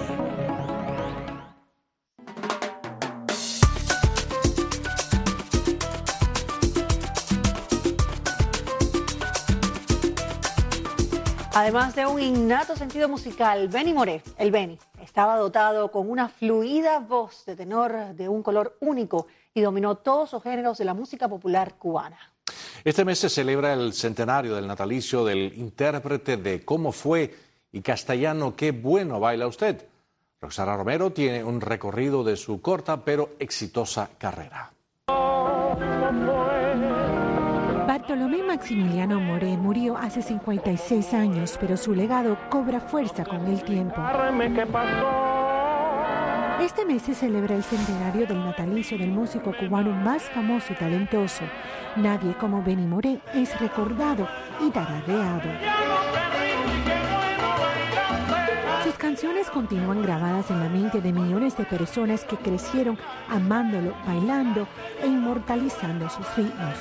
Speaker 1: Además de un innato sentido musical, Benny Moré, el Benny, estaba dotado con una fluida voz de tenor de un color único y dominó todos los géneros de la música popular cubana.
Speaker 2: Este mes se celebra el centenario del natalicio del intérprete de Cómo Fue y castellano Qué Bueno Baila Usted. Roxana Romero tiene un recorrido de su corta pero exitosa carrera.
Speaker 20: Bartolomé Maximiliano Moré murió hace cincuenta y seis años, pero su legado cobra fuerza con el tiempo. Este mes se celebra el centenario del natalicio del músico cubano más famoso y talentoso. Nadie como Benny Moré es recordado y tarareado. Sus canciones continúan grabadas en la mente de millones de personas que crecieron amándolo, bailando e inmortalizando sus ritmos.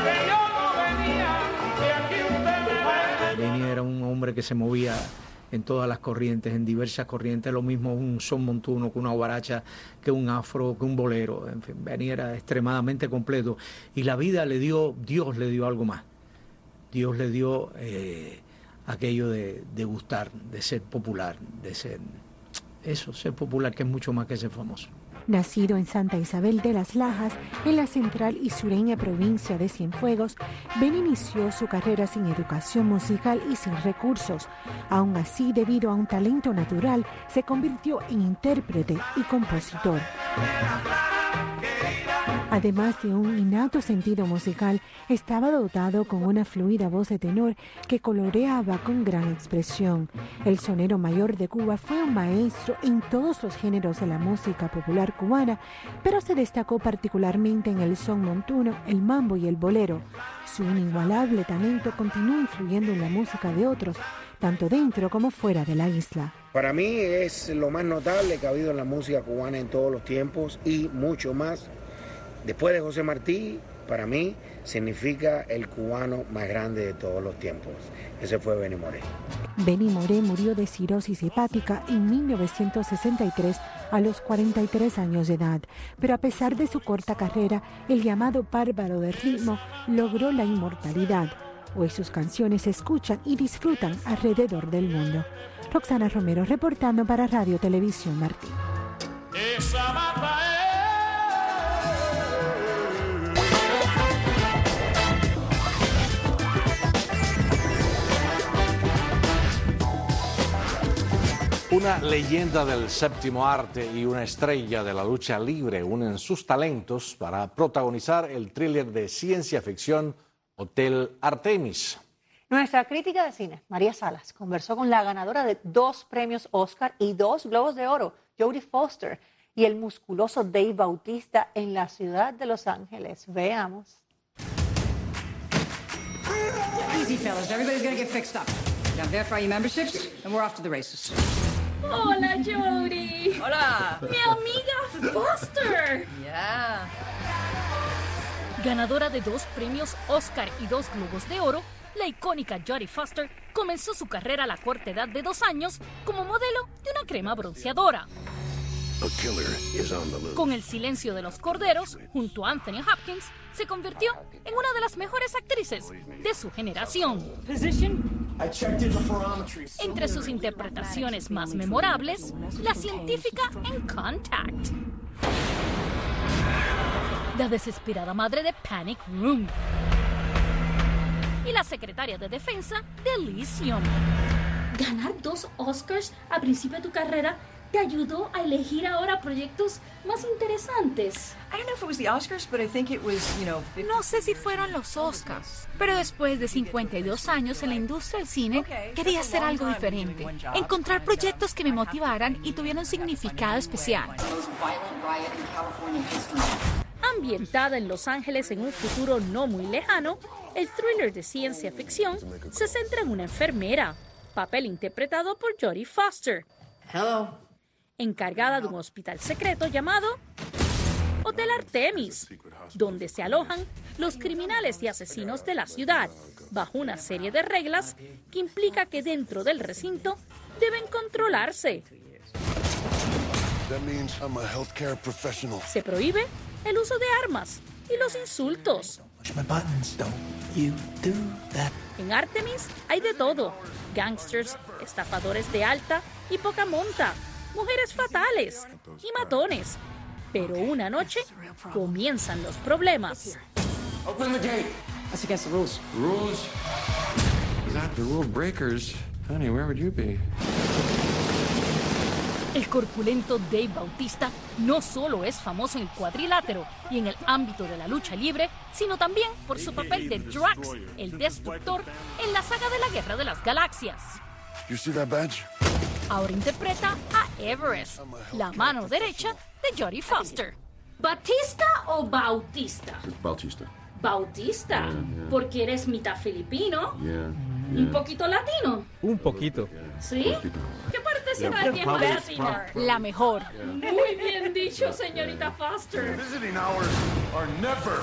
Speaker 21: Benny era un hombre que se movía en todas las corrientes, en diversas corrientes, lo mismo un son montuno que una guaracha, que un afro, que un bolero. En fin, Benny era extremadamente completo y la vida le dio, Dios le dio algo más. Dios le dio eh, aquello de, de gustar, de ser popular, de ser eso, ser popular, que es mucho más que ser famoso.
Speaker 20: Nacido en Santa Isabel de las Lajas, en la central y sureña provincia de Cienfuegos, Benny inició su carrera sin educación musical y sin recursos. Aún así, debido a un talento natural, se convirtió en intérprete y compositor. Además de un innato sentido musical, estaba dotado con una fluida voz de tenor que coloreaba con gran expresión. El sonero mayor de Cuba fue un maestro en todos los géneros de la música popular cubana, pero se destacó particularmente en el son montuno, el mambo y el bolero. Su inigualable talento continúa influyendo en la música de otros, tanto dentro como fuera de la isla.
Speaker 10: Para mí es lo más notable que ha habido en la música cubana en todos los tiempos y mucho más. Después de José Martí, para mí, significa el cubano más grande de todos los tiempos. Ese fue Benny Moré.
Speaker 20: Benny Moré murió de cirrosis hepática en mil novecientos sesenta y tres a los cuarenta y tres años de edad. Pero a pesar de su corta carrera, el llamado bárbaro del ritmo logró la inmortalidad. Hoy sus canciones se escuchan y disfrutan alrededor del mundo. Roxana Romero reportando para Radio Televisión Martí.
Speaker 6: Esa banda es...
Speaker 2: Una leyenda del séptimo arte y una estrella de la lucha libre unen sus talentos para protagonizar el thriller de ciencia ficción Hotel Artemis.
Speaker 1: Nuestra crítica de cine, María Salas, conversó con la ganadora de dos premios Oscar y dos Globos de Oro, Jodie Foster, y el musculoso Dave Bautista en la ciudad de Los Ángeles. Veamos.
Speaker 3: Easy, fellas. Everybody's gonna get fixed up. Now verify your memberships, and we're off to the races.
Speaker 4: Hola, Jodie.
Speaker 3: Hola.
Speaker 4: Mi amiga Foster.
Speaker 3: Yeah.
Speaker 4: Ganadora de dos premios Oscar y dos Globos de Oro, la icónica Jodie Foster comenzó su carrera a la corta edad de dos años como modelo de una crema bronceadora. Con El silencio de los corderos, junto a Anthony Hopkins, se convirtió en una de las mejores actrices de su generación. Entre sus interpretaciones más memorables, la científica en Contact, la desesperada madre de Panic Room y la secretaria de defensa de Elysium. Ganar dos Oscars a principio de tu carrera te ayudó a elegir ahora proyectos más interesantes.
Speaker 7: No sé si fueron los Oscars, pero después de cincuenta y dos años en la industria del cine, quería hacer algo diferente. Encontrar proyectos que me motivaran y tuvieran un significado especial.
Speaker 4: Ambientada en Los Ángeles en un futuro no muy lejano, el thriller de ciencia ficción se centra en una enfermera, papel interpretado por Jodie Foster.
Speaker 3: Hello.
Speaker 4: Encargada de un hospital secreto llamado Hotel Artemis, donde se alojan los criminales y asesinos de la ciudad, bajo una serie de reglas que implica que dentro del recinto deben controlarse. Se prohíbe el uso de armas y los insultos. En Artemis hay de todo: gángsters, estafadores de alta y poca monta, mujeres fatales y matones. Pero una noche comienzan los problemas.
Speaker 3: Open the gate. That's against the rules.
Speaker 8: Rules? Without the rule breakers, honey, where would you be?
Speaker 4: El corpulento Dave Bautista no solo es famoso en el cuadrilátero y en el ámbito de la lucha libre, sino también por su papel de Drax, el Destructor, en la saga de la Guerra de las Galaxias.
Speaker 8: You see that badge?
Speaker 4: Ahora interpreta a Everest, la mano derecha de Jodie Foster. ¿Batista o Bautista?
Speaker 8: It's Bautista.
Speaker 4: Bautista,
Speaker 8: Yeah, yeah.
Speaker 4: porque eres mitad filipino,
Speaker 8: Yeah,
Speaker 4: un
Speaker 8: yeah.
Speaker 4: poquito latino.
Speaker 21: Un poquito.
Speaker 4: ¿Sí? ¿Qué parte será de ti más latina?
Speaker 7: La mejor.
Speaker 4: Muy bien dicho, señorita Foster.
Speaker 8: Visiting hours are never.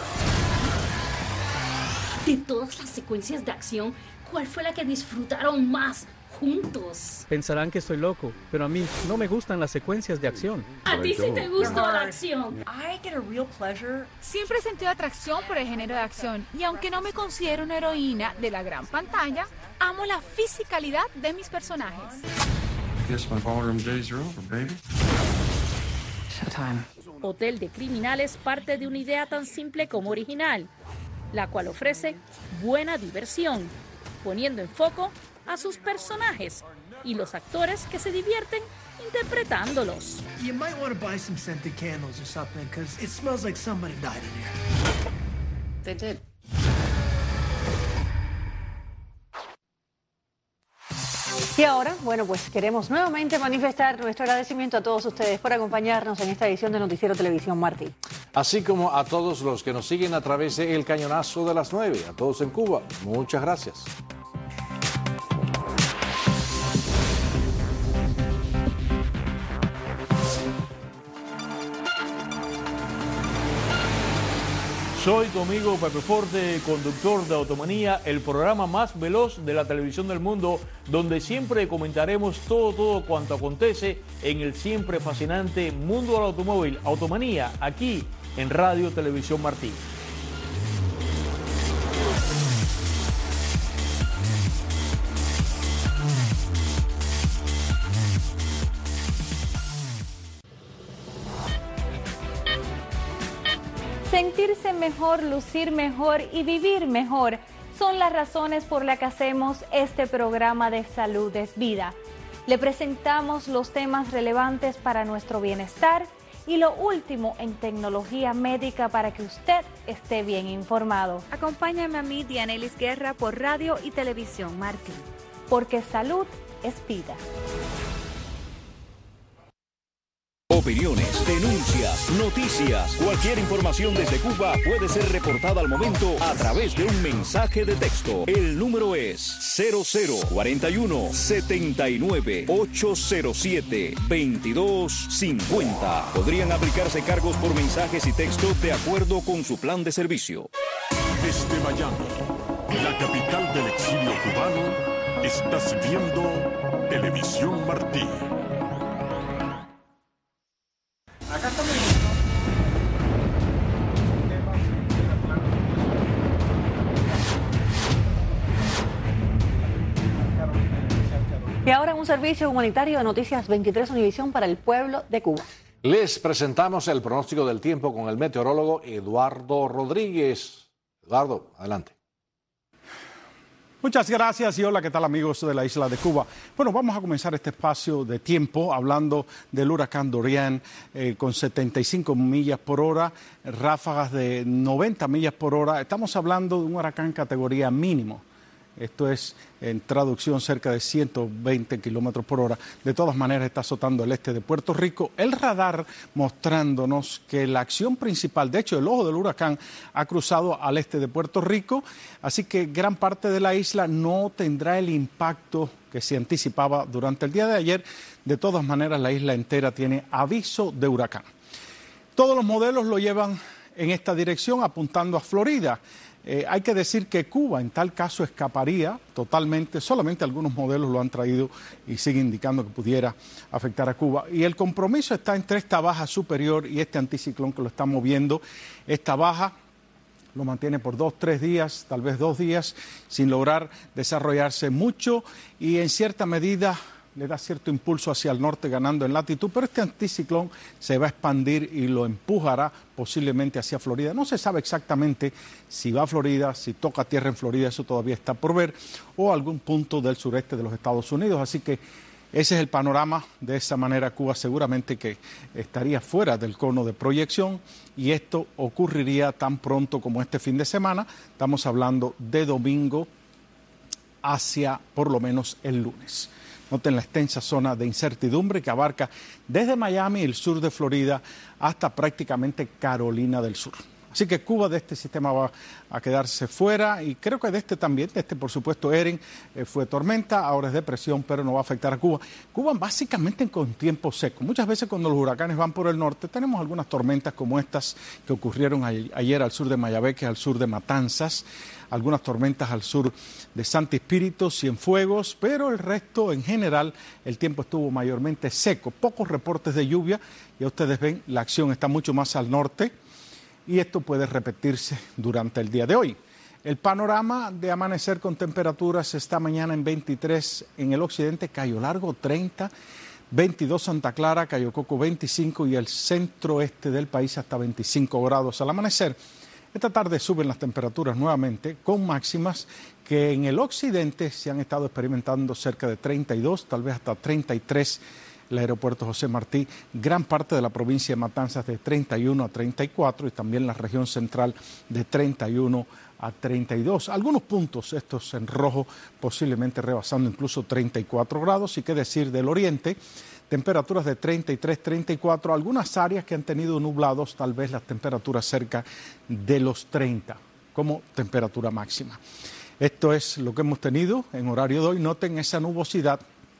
Speaker 4: De todas las secuencias de acción, ¿cuál fue la que disfrutaron más juntos?
Speaker 21: Pensarán que estoy loco, pero a mí no me gustan las secuencias de acción.
Speaker 4: A ti sí te gustó la acción.
Speaker 7: Siempre he sentido atracción por el género de acción y aunque no me considero una heroína de la gran pantalla, amo la fisicalidad de mis personajes.
Speaker 8: I guess my ballroom days are over, baby.
Speaker 3: Showtime.
Speaker 4: Hotel de Criminales parte de una idea tan simple como original, la cual ofrece buena diversión, poniendo en foco a sus personajes y los actores que se divierten interpretándolos.
Speaker 17: You might want to buy some scented candles or something, because it smells like somebody died in here.
Speaker 3: They did.
Speaker 1: Y ahora, bueno, pues queremos nuevamente manifestar nuestro agradecimiento a todos ustedes por acompañarnos en esta edición de Noticiero Televisión Martí.
Speaker 2: Así como a todos los que nos siguen a través de El Cañonazo de las nueve, a todos en Cuba, muchas gracias.
Speaker 25: Soy tu amigo Pepe Forte, conductor de Automanía, el programa más veloz de la televisión del mundo, donde siempre comentaremos todo, todo cuanto acontece en el siempre fascinante mundo del automóvil. Automanía, aquí en Radio Televisión Martí.
Speaker 22: Sentirse mejor, lucir mejor y vivir mejor son las razones por las que hacemos este programa de Salud es Vida. Le presentamos los temas relevantes para nuestro bienestar y lo último en tecnología médica para que usted esté bien informado.
Speaker 9: Acompáñame a mí, Dianelis Guerra, por Radio y Televisión Martí.
Speaker 22: Porque salud es vida.
Speaker 5: Opiniones, denuncias, noticias, cualquier información desde Cuba puede ser reportada al momento a través de un mensaje de texto. El número es cero cero cuarenta y uno setenta y nueve ochocientos siete veintidós cincuenta. Podrían aplicarse cargos por mensajes y texto de acuerdo con su plan de servicio.
Speaker 19: Desde Miami, la capital del exilio cubano, estás viendo Televisión Martí.
Speaker 11: Acá estamos.
Speaker 1: Y ahora un servicio humanitario de Noticias veintitrés Univisión para el pueblo de Cuba.
Speaker 2: Les presentamos el pronóstico del tiempo con el meteorólogo Eduardo Rodríguez. Eduardo, adelante.
Speaker 12: Muchas gracias y hola, ¿qué tal amigos de la isla de Cuba? Bueno, vamos a comenzar este espacio de tiempo hablando del huracán Dorian eh, con setenta y cinco millas por hora, ráfagas de noventa millas por hora. Estamos hablando de un huracán categoría mínimo. Esto es, en traducción, cerca de ciento veinte kilómetros por hora. De todas maneras, está azotando el este de Puerto Rico. El radar mostrándonos que la acción principal, de hecho, el ojo del huracán ha cruzado al este de Puerto Rico, así que gran parte de la isla no tendrá el impacto que se anticipaba durante el día de ayer. De todas maneras, la isla entera tiene aviso de huracán. Todos los modelos lo llevan en esta dirección, apuntando a Florida. Eh, hay que decir que Cuba en tal caso escaparía totalmente, solamente algunos modelos lo han traído y sigue indicando que pudiera afectar a Cuba. Y el compromiso está entre esta baja superior y este anticiclón que lo está moviendo. Esta baja lo mantiene por dos, tres días, tal vez dos días, sin lograr desarrollarse mucho y en cierta medida le da cierto impulso hacia el norte ganando en latitud, pero este anticiclón se va a expandir y lo empujará posiblemente hacia Florida. No se sabe exactamente si va a Florida, si toca tierra en Florida, eso todavía está por ver, o algún punto del sureste de los Estados Unidos. Así que ese es el panorama. De esa manera Cuba seguramente que estaría fuera del cono de proyección y esto ocurriría tan pronto como este fin de semana. Estamos hablando de domingo hacia por lo menos el lunes. Noten la extensa zona de incertidumbre que abarca desde Miami, el sur de Florida, hasta prácticamente Carolina del Sur. Así que Cuba de este sistema va a quedarse fuera y creo que de este también, de este por supuesto Erin eh, fue tormenta, ahora es depresión, pero no va a afectar a Cuba. Cuba básicamente con tiempo seco. Muchas veces cuando los huracanes van por el norte tenemos algunas tormentas como estas que ocurrieron ayer al sur de Mayabeque, al sur de Matanzas, algunas tormentas al sur de Santi Espíritu, Cienfuegos, pero el resto en general el tiempo estuvo mayormente seco, pocos reportes de lluvia, ya ustedes ven la acción está mucho más al norte y esto puede repetirse durante el día de hoy. El panorama de amanecer con temperaturas esta mañana en veintitrés en el occidente, Cayo Largo treinta, veintidós Santa Clara, Cayo Coco veinticinco y el centro este del país hasta veinticinco grados al amanecer. Esta tarde suben las temperaturas nuevamente con máximas que en el occidente se han estado experimentando cerca de treinta y dos, tal vez hasta treinta y tres. El aeropuerto José Martí, gran parte de la provincia de Matanzas de treinta y uno a treinta y cuatro y también la región central de treinta y uno a treinta y dos. Algunos puntos, estos en rojo, posiblemente rebasando incluso treinta y cuatro grados. Y qué decir del oriente, temperaturas de treinta y tres, treinta y cuatro, algunas áreas que han tenido nublados, tal vez las temperaturas cerca de los treinta como temperatura máxima. Esto es lo que hemos tenido en horario de hoy. Noten esa nubosidad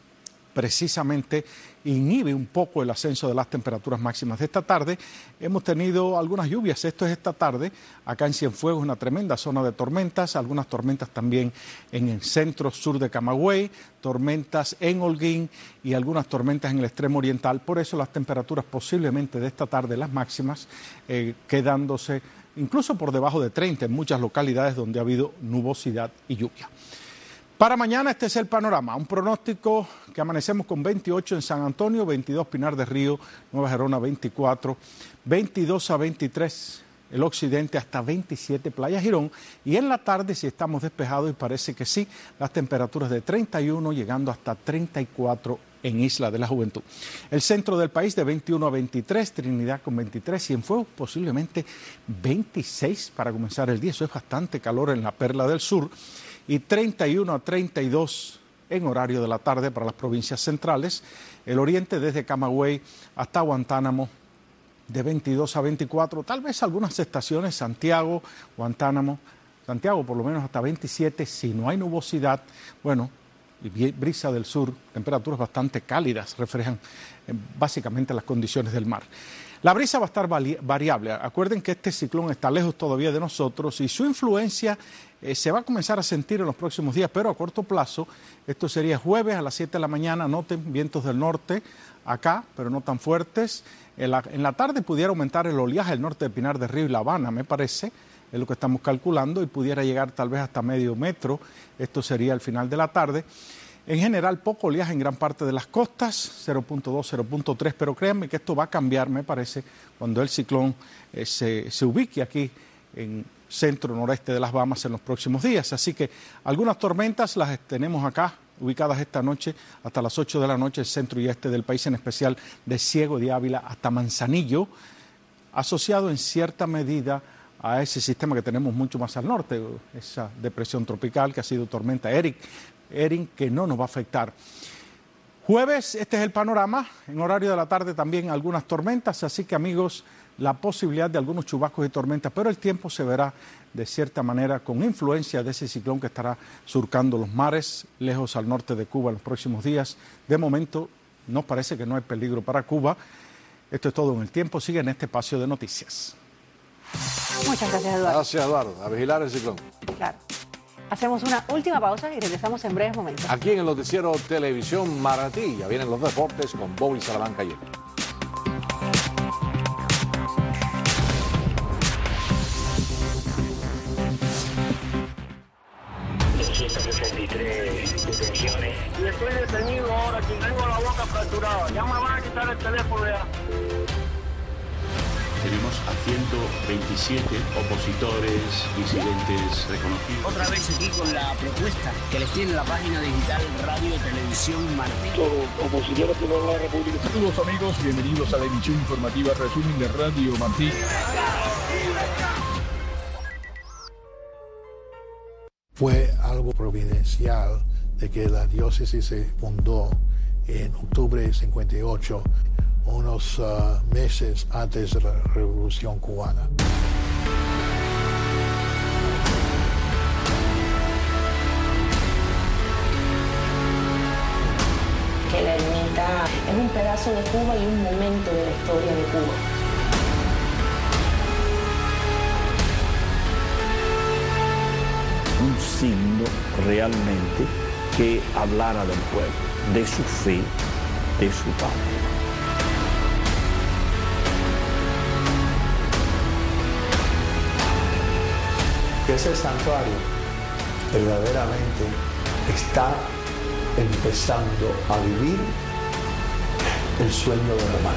Speaker 12: precisamente inhibe un poco el ascenso de las temperaturas máximas de esta tarde. Hemos tenido algunas lluvias, esto es esta tarde, acá en Cienfuegos, una tremenda zona de tormentas, algunas tormentas también en el centro sur de Camagüey, tormentas en Holguín y algunas tormentas en el extremo oriental. Por eso las temperaturas posiblemente de esta tarde, las máximas, eh, quedándose incluso por debajo de treinta en muchas localidades donde ha habido nubosidad y lluvia. Para mañana este es el panorama, un pronóstico que amanecemos con veintiocho en San Antonio, veintidós Pinar del Río, Nueva Gerona veinticuatro, veintidós a veintitrés el occidente hasta veintisiete Playa Girón y en la tarde si estamos despejados y parece que sí, las temperaturas de treinta y uno llegando hasta treinta y cuatro en Isla de la Juventud. El centro del país de veintiuno a veintitrés, Trinidad con veintitrés, Cienfuegos posiblemente veintiséis para comenzar el día. Eso es bastante calor en la Perla del Sur. Y treinta y uno a treinta y dos en horario de la tarde para las provincias centrales. El oriente desde Camagüey hasta Guantánamo de veintidós a veinticuatro. Tal vez algunas estaciones, Santiago, Guantánamo, Santiago por lo menos hasta veintisiete. Si no hay nubosidad, bueno, y brisa del sur, temperaturas bastante cálidas, reflejan eh, básicamente las condiciones del mar. La brisa va a estar variable. Acuerden que este ciclón está lejos todavía de nosotros y su influencia eh, se va a comenzar a sentir en los próximos días, pero a corto plazo. Esto sería jueves a las siete de la mañana. Noten vientos del norte acá, pero no tan fuertes. En la, en la tarde pudiera aumentar el oleaje del norte de Pinar del Río y La Habana, me parece, es lo que estamos calculando, y pudiera llegar tal vez hasta medio metro. Esto sería el final de la tarde. En general, poco oleaje en gran parte de las costas, cero punto dos, cero punto tres, pero créanme que esto va a cambiar, me parece, cuando el ciclón eh, se, se ubique aquí en centro-noreste de las Bahamas en los próximos días. Así que algunas tormentas las tenemos acá, ubicadas esta noche hasta las ocho de la noche, el centro y este del país, en especial de Ciego de Ávila hasta Manzanillo, asociado en cierta medida a ese sistema que tenemos mucho más al norte, esa depresión tropical que ha sido tormenta Eric, Erin, que no nos va a afectar. Jueves, este es el panorama, en horario de la tarde también algunas tormentas, así que amigos, la posibilidad de algunos chubascos y tormentas, pero el tiempo se verá de cierta manera con influencia de ese ciclón que estará surcando los mares lejos al norte de Cuba en los próximos días. De momento, nos parece que no hay peligro para Cuba. Esto es todo en el tiempo. Sigue en este espacio de noticias.
Speaker 1: Muchas gracias, Eduardo.
Speaker 2: Gracias, Eduardo. A vigilar el ciclón.
Speaker 1: Claro. Hacemos una última pausa y regresamos en breves momentos.
Speaker 2: Aquí en el noticiero Televisión Martí, ya vienen los deportes con Bobby Salamanca y él.
Speaker 11: detenciones. Y estoy detenido ahora, que tengo la boca fracturada. Ya me van a quitar el teléfono ya.
Speaker 13: Tenemos a ciento veintisiete opositores, disidentes reconocidos.
Speaker 14: Otra vez aquí con la propuesta que les tiene la página digital Radio Televisión Martí.
Speaker 16: Todos opositores de la República.
Speaker 23: Saludos amigos, bienvenidos a la emisión informativa Resumen de Radio Martí.
Speaker 15: Fue algo providencial de que la diócesis se fundó en octubre de cincuenta y ocho, unos uh, meses antes de la Revolución Cubana.
Speaker 24: Que la ermita es un pedazo de Cuba y un momento de la historia de Cuba.
Speaker 18: Un signo realmente que hablara del pueblo, de su fe, de su patria.
Speaker 15: Que ese santuario verdaderamente está empezando a vivir el sueño de Román.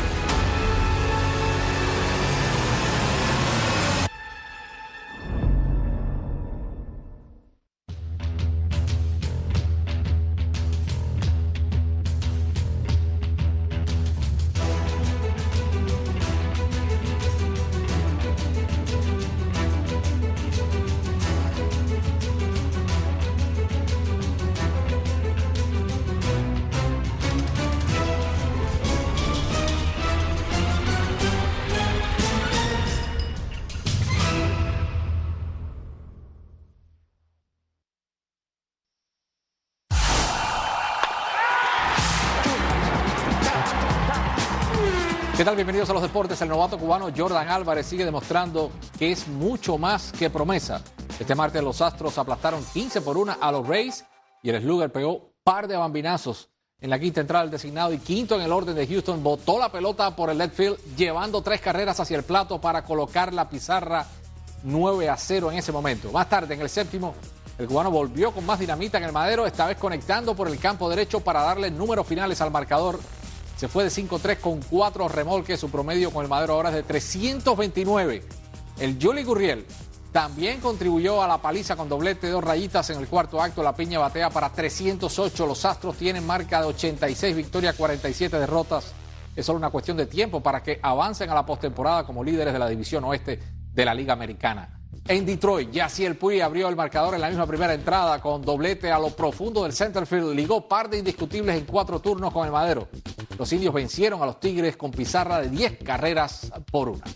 Speaker 2: ¿Qué tal? Bienvenidos a los deportes. El novato cubano Jordan Álvarez sigue demostrando que es mucho más que promesa. Este martes los Astros aplastaron quince por uno a los Rays y el Slugger pegó par de bambinazos en la quinta entrada del designado y quinto en el orden de Houston. Botó la pelota por el left field, llevando tres carreras hacia el plato para colocar la pizarra nueve a cero en ese momento. Más tarde, en el séptimo, el cubano volvió con más dinamita en el madero, esta vez conectando por el campo derecho para darle números finales al marcador. Se fue de cinco tres con cuatro remolques. Su promedio con el madero ahora es de trescientos veintinueve. El Yuli Gurriel también contribuyó a la paliza con doblete de dos rayitas en el cuarto acto. La piña batea para trescientos ocho. Los Astros tienen marca de ochenta y seis victorias, cuarenta y siete derrotas. Es solo una cuestión de tiempo para que avancen a la postemporada como líderes de la división oeste de la Liga Americana. En Detroit, Yasiel Puig abrió el marcador en la misma primera entrada con doblete a lo profundo del centerfield. Ligó par de indiscutibles en cuatro turnos con el madero. Los indios vencieron a los Tigres con pizarra de diez carreras por una.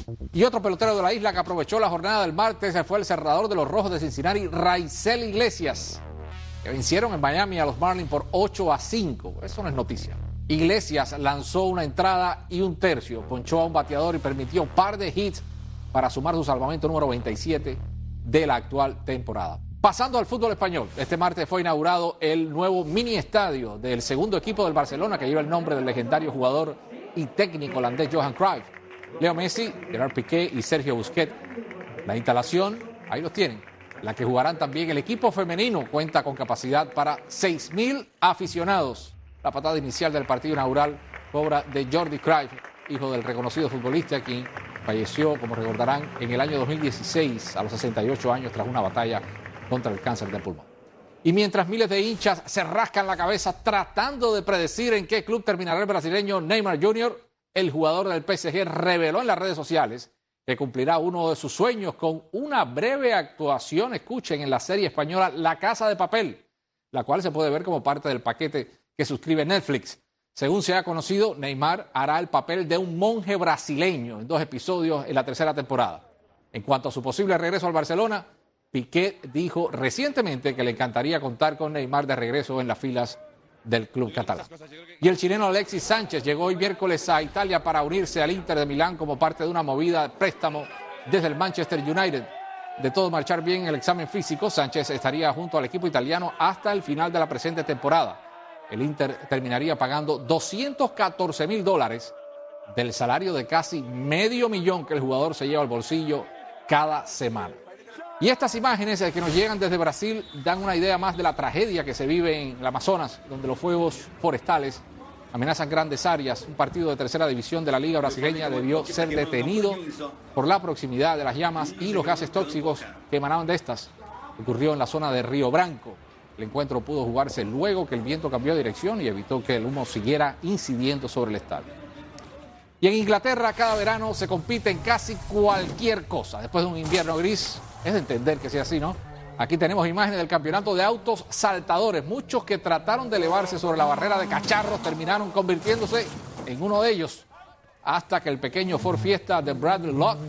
Speaker 2: Y otro pelotero de la isla que aprovechó la jornada del martes fue el cerrador de los Rojos de Cincinnati, Raisel Iglesias, que vencieron en Miami a los Marlins por ocho a cinco. Eso no es noticia. Iglesias lanzó una entrada y un tercio, ponchó a un bateador y permitió un par de hits para sumar su salvamento número veintisiete de la actual temporada. Pasando al fútbol español, este martes fue inaugurado el nuevo mini estadio del segundo equipo del Barcelona, que lleva el nombre del legendario jugador y técnico holandés Johan Cruyff. Leo Messi, Gerard Piqué y Sergio Busquets. La instalación, ahí los tienen, la que jugarán también el equipo femenino, cuenta con capacidad para seis mil aficionados. La patada inicial del partido inaugural, obra de Jordi Cruyff, hijo del reconocido futbolista, quien falleció, como recordarán, en el año dos mil dieciséis, a los sesenta y ocho años, tras una batalla contra el cáncer de pulmón. Y mientras miles de hinchas se rascan la cabeza tratando de predecir en qué club terminará el brasileño Neymar junior, el jugador del P S G reveló en las redes sociales que cumplirá uno de sus sueños con una breve actuación, escuchen, en la serie española La Casa de Papel, la cual se puede ver como parte del paquete que suscribe Netflix. Según se ha conocido, Neymar hará el papel de un monje brasileño en dos episodios en la tercera temporada. En cuanto a su posible regreso al Barcelona, Piqué dijo recientemente que le encantaría contar con Neymar de regreso en las filas del club catalán. Y el chileno Alexis Sánchez llegó hoy miércoles a Italia para unirse al Inter de Milán como parte de una movida de préstamo desde el Manchester United. De todo marchar bien en el examen físico, Sánchez estaría junto al equipo italiano hasta el final de la presente temporada. El Inter terminaría pagando doscientos catorce mil dólares del salario de casi medio millón que el jugador se lleva al bolsillo cada semana. Y estas imágenes que nos llegan desde Brasil dan una idea más de la tragedia que se vive en el Amazonas, donde los fuegos forestales amenazan grandes áreas. Un partido de tercera división de la Liga Brasileña debió ser detenido por la proximidad de las llamas y los gases tóxicos que emanaban de estas. Ocurrió en la zona de Río Branco. El encuentro pudo jugarse luego que el viento cambió de dirección y evitó que el humo siguiera incidiendo sobre el estadio. Y en Inglaterra cada verano se compite en casi cualquier cosa. Después de un invierno gris, es de entender que sea así, ¿no? Aquí tenemos imágenes del campeonato de autos saltadores. Muchos que trataron de elevarse sobre la barrera de cacharros terminaron convirtiéndose en uno de ellos. Hasta que el pequeño Ford Fiesta de Bradley Locke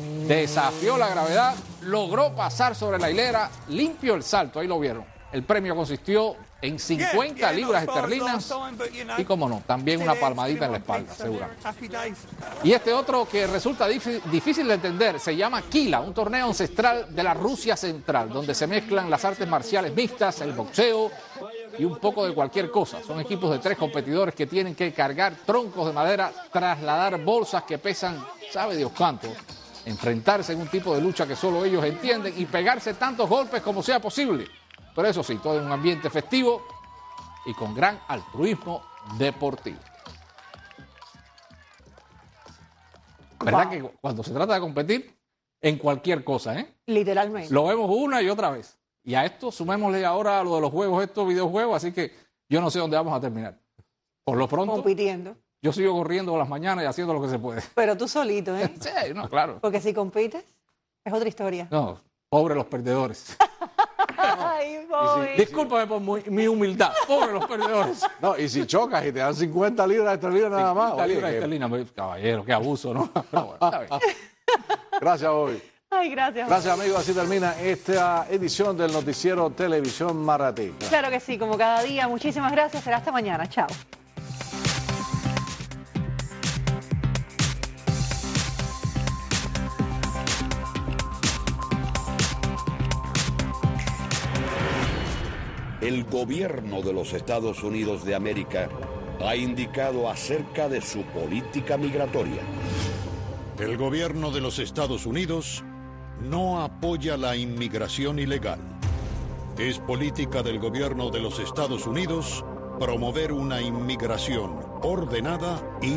Speaker 2: desafió la gravedad, logró pasar sobre la hilera, limpió el salto, ahí lo vieron. El premio consistió en cincuenta libras esterlinas y, como no, también una palmadita en la espalda, seguramente. Y este otro que resulta difícil de entender se llama Kila, un torneo ancestral de la Rusia central, donde se mezclan las artes marciales mixtas, el boxeo y un poco de cualquier cosa. Son equipos de tres competidores que tienen que cargar troncos de madera, trasladar bolsas que pesan, sabe Dios cuánto, enfrentarse en un tipo de lucha que solo ellos entienden y pegarse tantos golpes como sea posible. Pero eso sí, todo en un ambiente festivo y con gran altruismo deportivo. ¿Verdad que cuando se trata de competir, en cualquier cosa, ¿eh?
Speaker 1: Literalmente.
Speaker 2: Lo vemos una y otra vez. Y a esto sumémosle ahora lo de los juegos, estos videojuegos, así que yo no sé dónde vamos a terminar. Por lo pronto,
Speaker 1: compitiendo. Yo
Speaker 2: sigo corriendo por las mañanas y haciendo lo que se puede.
Speaker 1: Pero tú solito, ¿eh?
Speaker 2: Sí, no, claro.
Speaker 1: Porque si compites, es otra historia.
Speaker 2: No, pobre los perdedores.
Speaker 1: Ay,
Speaker 2: si, discúlpame por muy, mi humildad, pobre los perdedores.
Speaker 6: No, y si chocas y te dan cincuenta libras esterlinas nada más.
Speaker 2: cincuenta libras esterlinas, caballero, qué abuso, ¿no? Pero bueno, está bien.
Speaker 6: Gracias, Bobby.
Speaker 1: Ay, gracias.
Speaker 6: Gracias, amigos. Así termina esta edición del noticiero Televisión Marratí.
Speaker 1: Claro que sí, como cada día. Muchísimas gracias. Será hasta mañana. Chao.
Speaker 5: El gobierno de los Estados Unidos de América ha indicado acerca de su política migratoria.
Speaker 19: El gobierno de los Estados Unidos no apoya la inmigración ilegal. Es política del gobierno de los Estados Unidos promover una inmigración ordenada y